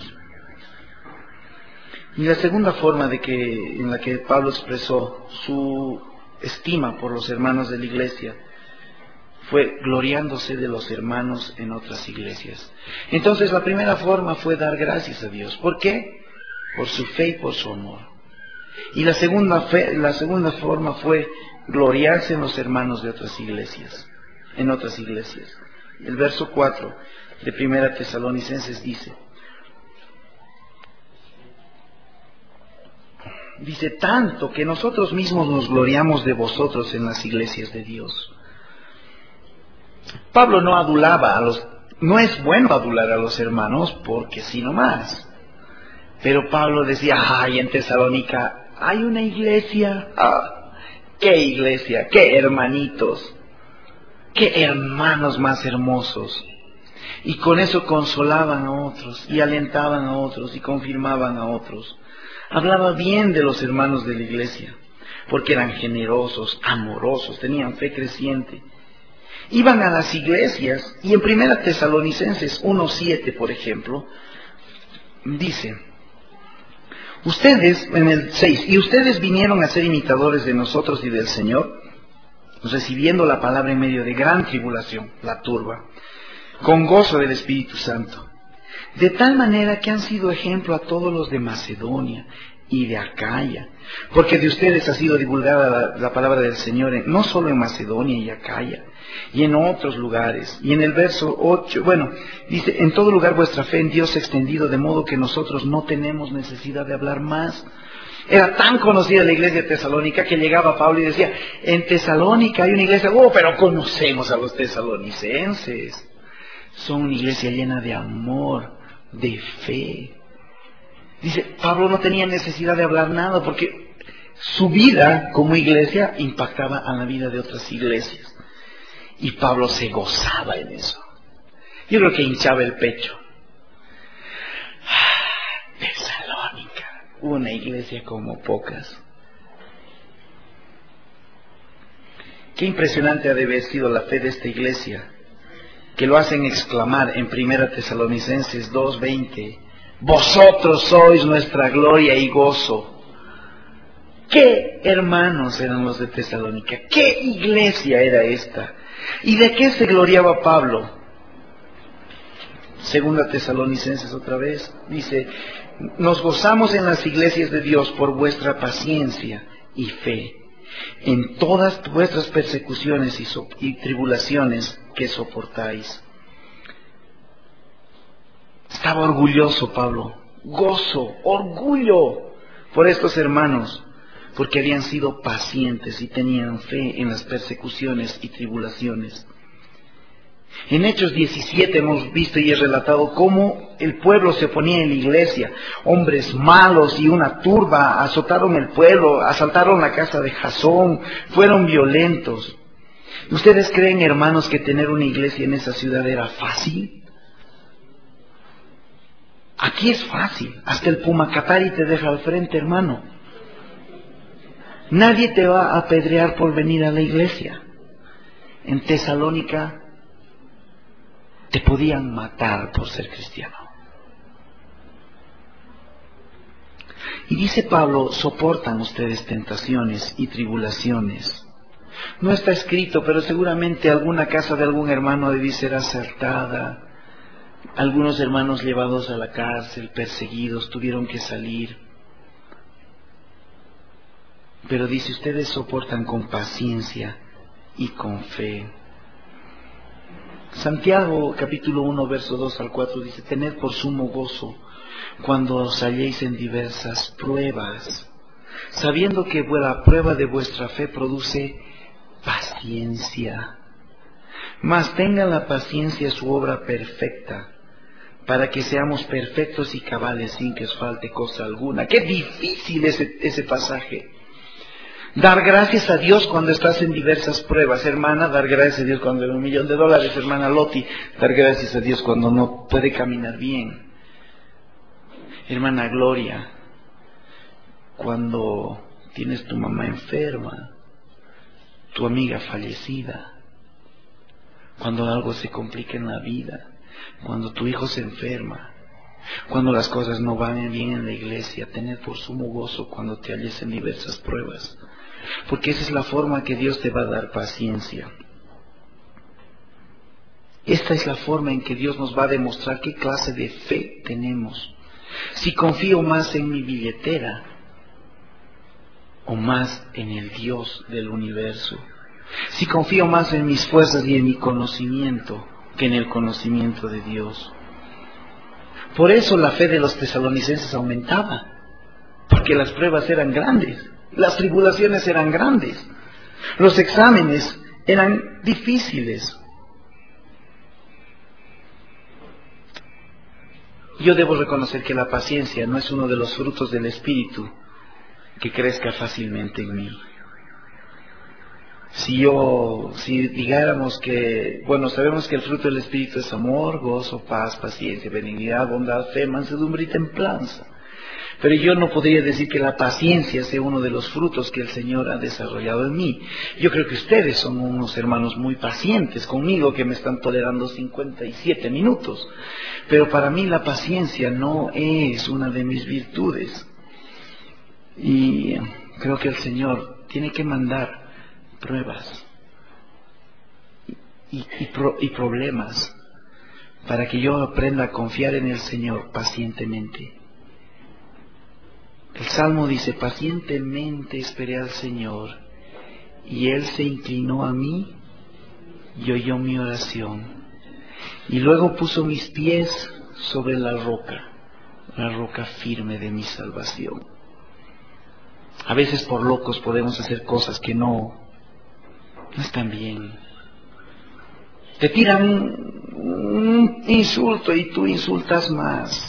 A: Y la segunda forma en la que Pablo expresó su estima por los hermanos de la iglesia fue gloriándose de los hermanos en otras iglesias. Entonces la primera forma fue dar gracias a Dios. ¿Por qué? Por su fe y por su amor. Y la segunda forma fue gloriarse en los hermanos de otras iglesias, El verso 4 de 1 Tesalonicenses dice, tanto que nosotros mismos nos gloriamos de vosotros en las iglesias de Dios. Pablo no adulaba no es bueno adular a los hermanos porque sí nomás. Pero Pablo decía, ay, en Tesalónica hay una iglesia, qué iglesia, qué hermanitos, qué hermanos más hermosos. Y con eso consolaban a otros, y alentaban a otros, y confirmaban a otros. Hablaba bien de los hermanos de la iglesia, porque eran generosos, amorosos, tenían fe creciente. Iban a las iglesias, y en 1 Tesalonicenses 1:7, por ejemplo, dice, ustedes, en el 6, y ustedes vinieron a ser imitadores de nosotros y del Señor, recibiendo la palabra en medio de gran tribulación, la turba, con gozo del Espíritu Santo, de tal manera que han sido ejemplo a todos los de Macedonia y de Acaya, porque de ustedes ha sido divulgada la palabra del Señor, no solo en Macedonia y Acaya, y en otros lugares. Y en el verso 8, dice, en todo lugar vuestra fe en Dios se ha extendido, de modo que nosotros no tenemos necesidad de hablar más. Era tan conocida la iglesia de Tesalónica que llegaba Pablo y decía, en Tesalónica hay una iglesia, pero conocemos a los tesalonicenses. Son una iglesia llena de amor, de fe. Dice, Pablo no tenía necesidad de hablar nada porque su vida como iglesia impactaba a la vida de otras iglesias. Y Pablo se gozaba en eso. Yo creo que hinchaba el pecho. Tesalónica, una iglesia como pocas. Qué impresionante ha de haber sido la fe de esta iglesia, que lo hacen exclamar en 1 Tesalonicenses 2:20, vosotros sois nuestra gloria y gozo. ¿Qué hermanos eran los de Tesalónica? ¿Qué iglesia era esta? ¿Y de qué se gloriaba Pablo? 2 Tesalonicenses otra vez, dice, nos gozamos en las iglesias de Dios por vuestra paciencia y fe, en todas vuestras persecuciones y tribulaciones que soportáis. Estaba orgulloso Pablo, gozo, orgullo por estos hermanos, porque habían sido pacientes y tenían fe en las persecuciones y tribulaciones. En Hechos 17 hemos visto y es relatado cómo el pueblo se oponía en la iglesia. Hombres malos y una turba azotaron el pueblo, asaltaron la casa de Jasón, fueron violentos. ¿Ustedes creen, hermanos, que tener una iglesia en esa ciudad era fácil? Aquí es fácil, hasta el Pumacatari te deja al frente, hermano. Nadie te va a apedrear por venir a la iglesia. En Tesalónica te podían matar por ser cristiano. Y dice Pablo, soportan ustedes tentaciones y tribulaciones. No está escrito, pero seguramente alguna casa de algún hermano debe ser asaltada. Algunos hermanos llevados a la cárcel, perseguidos, tuvieron que salir. Pero dice, ustedes soportan con paciencia y con fe. Santiago capítulo 1 verso 2 al 4 dice: tened por sumo gozo cuando os halléis en diversas pruebas, sabiendo que la prueba de vuestra fe produce paciencia. Mas tenga la paciencia su obra perfecta, para que seamos perfectos y cabales sin que os falte cosa alguna. Qué difícil ese pasaje. Dar gracias a Dios cuando estás en diversas pruebas, hermana. Dar gracias a Dios cuando hay $1.000.000, hermana Loti. Dar gracias a Dios cuando no puede caminar bien. Hermana Gloria, cuando tienes tu mamá enferma, tu amiga fallecida, cuando algo se complica en la vida, cuando tu hijo se enferma, cuando las cosas no van bien en la iglesia, tener por sumo gozo cuando te halles en diversas pruebas, porque esa es la forma que Dios te va a dar paciencia. Esta es la forma en que Dios nos va a demostrar qué clase de fe tenemos. Si confío más en mi billetera o más en el Dios del universo. Si confío más en mis fuerzas y en mi conocimiento que en el conocimiento de Dios. Por eso la fe de los tesalonicenses aumentaba, porque las pruebas eran grandes, las tribulaciones eran grandes, los exámenes eran difíciles. Yo debo reconocer que la paciencia no es uno de los frutos del Espíritu que crezca fácilmente en mí. Si digáramos que, sabemos que el fruto del Espíritu es amor, gozo, paz, paciencia, benignidad, bondad, fe, mansedumbre y templanza. Pero yo no podría decir que la paciencia sea uno de los frutos que el Señor ha desarrollado en mí. Yo creo que ustedes son unos hermanos muy pacientes conmigo, que me están tolerando 57 minutos. Pero para mí la paciencia no es una de mis virtudes. Y creo que el Señor tiene que mandar pruebas y problemas para que yo aprenda a confiar en el Señor pacientemente. El Salmo dice: pacientemente esperé al Señor, y Él se inclinó a mí y oyó mi oración. Y luego puso mis pies sobre la roca firme de mi salvación. A veces por locos podemos hacer cosas que no están bien. Te tiran un insulto y tú insultas más.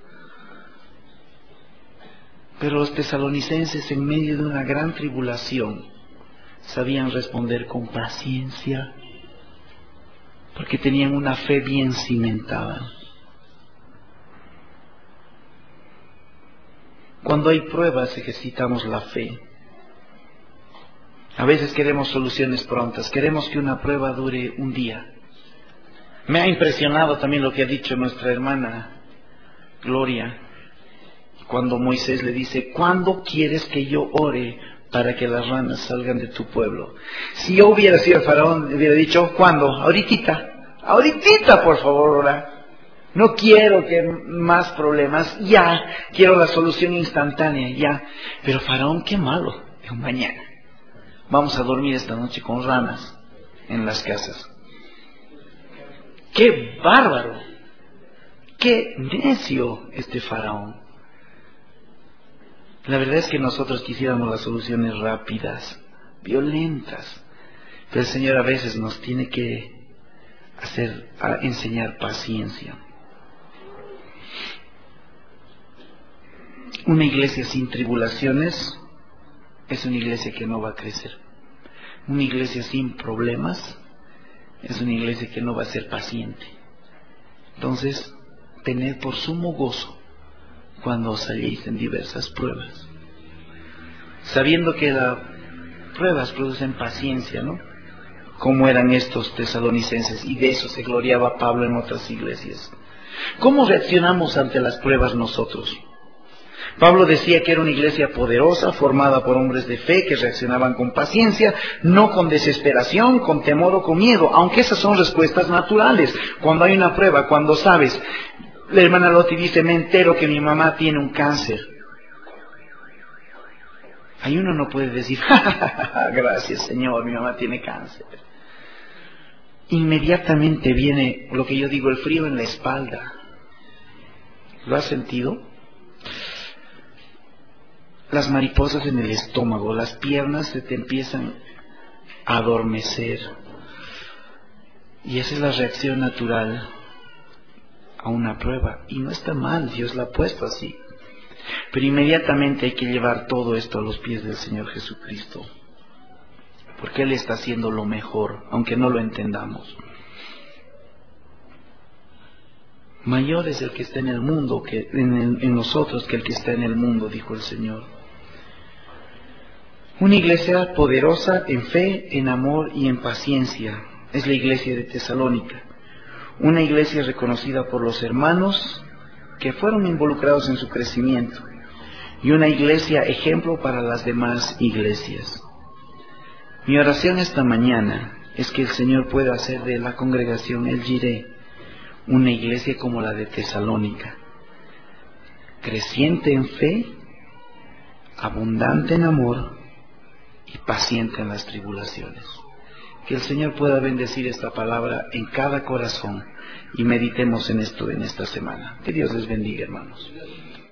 A: Pero los tesalonicenses, en medio de una gran tribulación, sabían responder con paciencia, porque tenían una fe bien cimentada. Cuando hay pruebas ejercitamos la fe. A veces queremos soluciones prontas, queremos que una prueba dure un día. Me ha impresionado también lo que ha dicho nuestra hermana Gloria, cuando Moisés le dice: ¿cuándo quieres que yo ore para que las ranas salgan de tu pueblo? Si yo hubiera sido el faraón, hubiera dicho: ¿cuándo? Ahorita, por favor, ora. No quiero que más problemas, ya. Quiero la solución instantánea, ya. Pero faraón, qué malo. Dijo: mañana. Vamos a dormir esta noche con ranas en las casas. ¡Qué bárbaro! ¡Qué necio este faraón! La verdad es que nosotros quisiéramos las soluciones rápidas, violentas. Pero el Señor a veces nos tiene que enseñar paciencia. Una iglesia sin tribulaciones es una iglesia que no va a crecer. Una iglesia sin problemas es una iglesia que no va a ser paciente. Entonces, tened por sumo gozo cuando os halléis en diversas pruebas, sabiendo que las pruebas producen paciencia, ¿no? Como eran estos tesalonicenses, y de eso se gloriaba Pablo en otras iglesias. ¿Cómo reaccionamos ante las pruebas nosotros? Pablo decía que era una iglesia poderosa, formada por hombres de fe que reaccionaban con paciencia, no con desesperación, con temor o con miedo, aunque esas son respuestas naturales. Cuando hay una prueba, cuando sabes, la hermana Loti dice: me entero que mi mamá tiene un cáncer. Ahí uno no puede decir: gracias Señor, mi mamá tiene cáncer. inmediatamente viene lo que yo digo, el frío en la espalda. ¿Lo has sentido? Las mariposas en el estómago, las piernas se te empiezan a adormecer. Y esa es la reacción natural a una prueba. Y no está mal, Dios la ha puesto así. Pero inmediatamente hay que llevar todo esto a los pies del Señor Jesucristo. Porque Él está haciendo lo mejor, aunque no lo entendamos. Mayor es el que está en el mundo, que en nosotros, que el que está en el mundo, dijo el Señor. Una iglesia poderosa en fe, en amor y en paciencia es la iglesia de Tesalónica. Una iglesia reconocida por los hermanos que fueron involucrados en su crecimiento. Y una iglesia ejemplo para las demás iglesias. Mi oración esta mañana es que el Señor pueda hacer de la congregación El Jireh una iglesia como la de Tesalónica, creciente en fe, abundante en amor y paciente en las tribulaciones. Que el Señor pueda bendecir esta palabra en cada corazón y meditemos en esto en esta semana. Que Dios les bendiga, hermanos.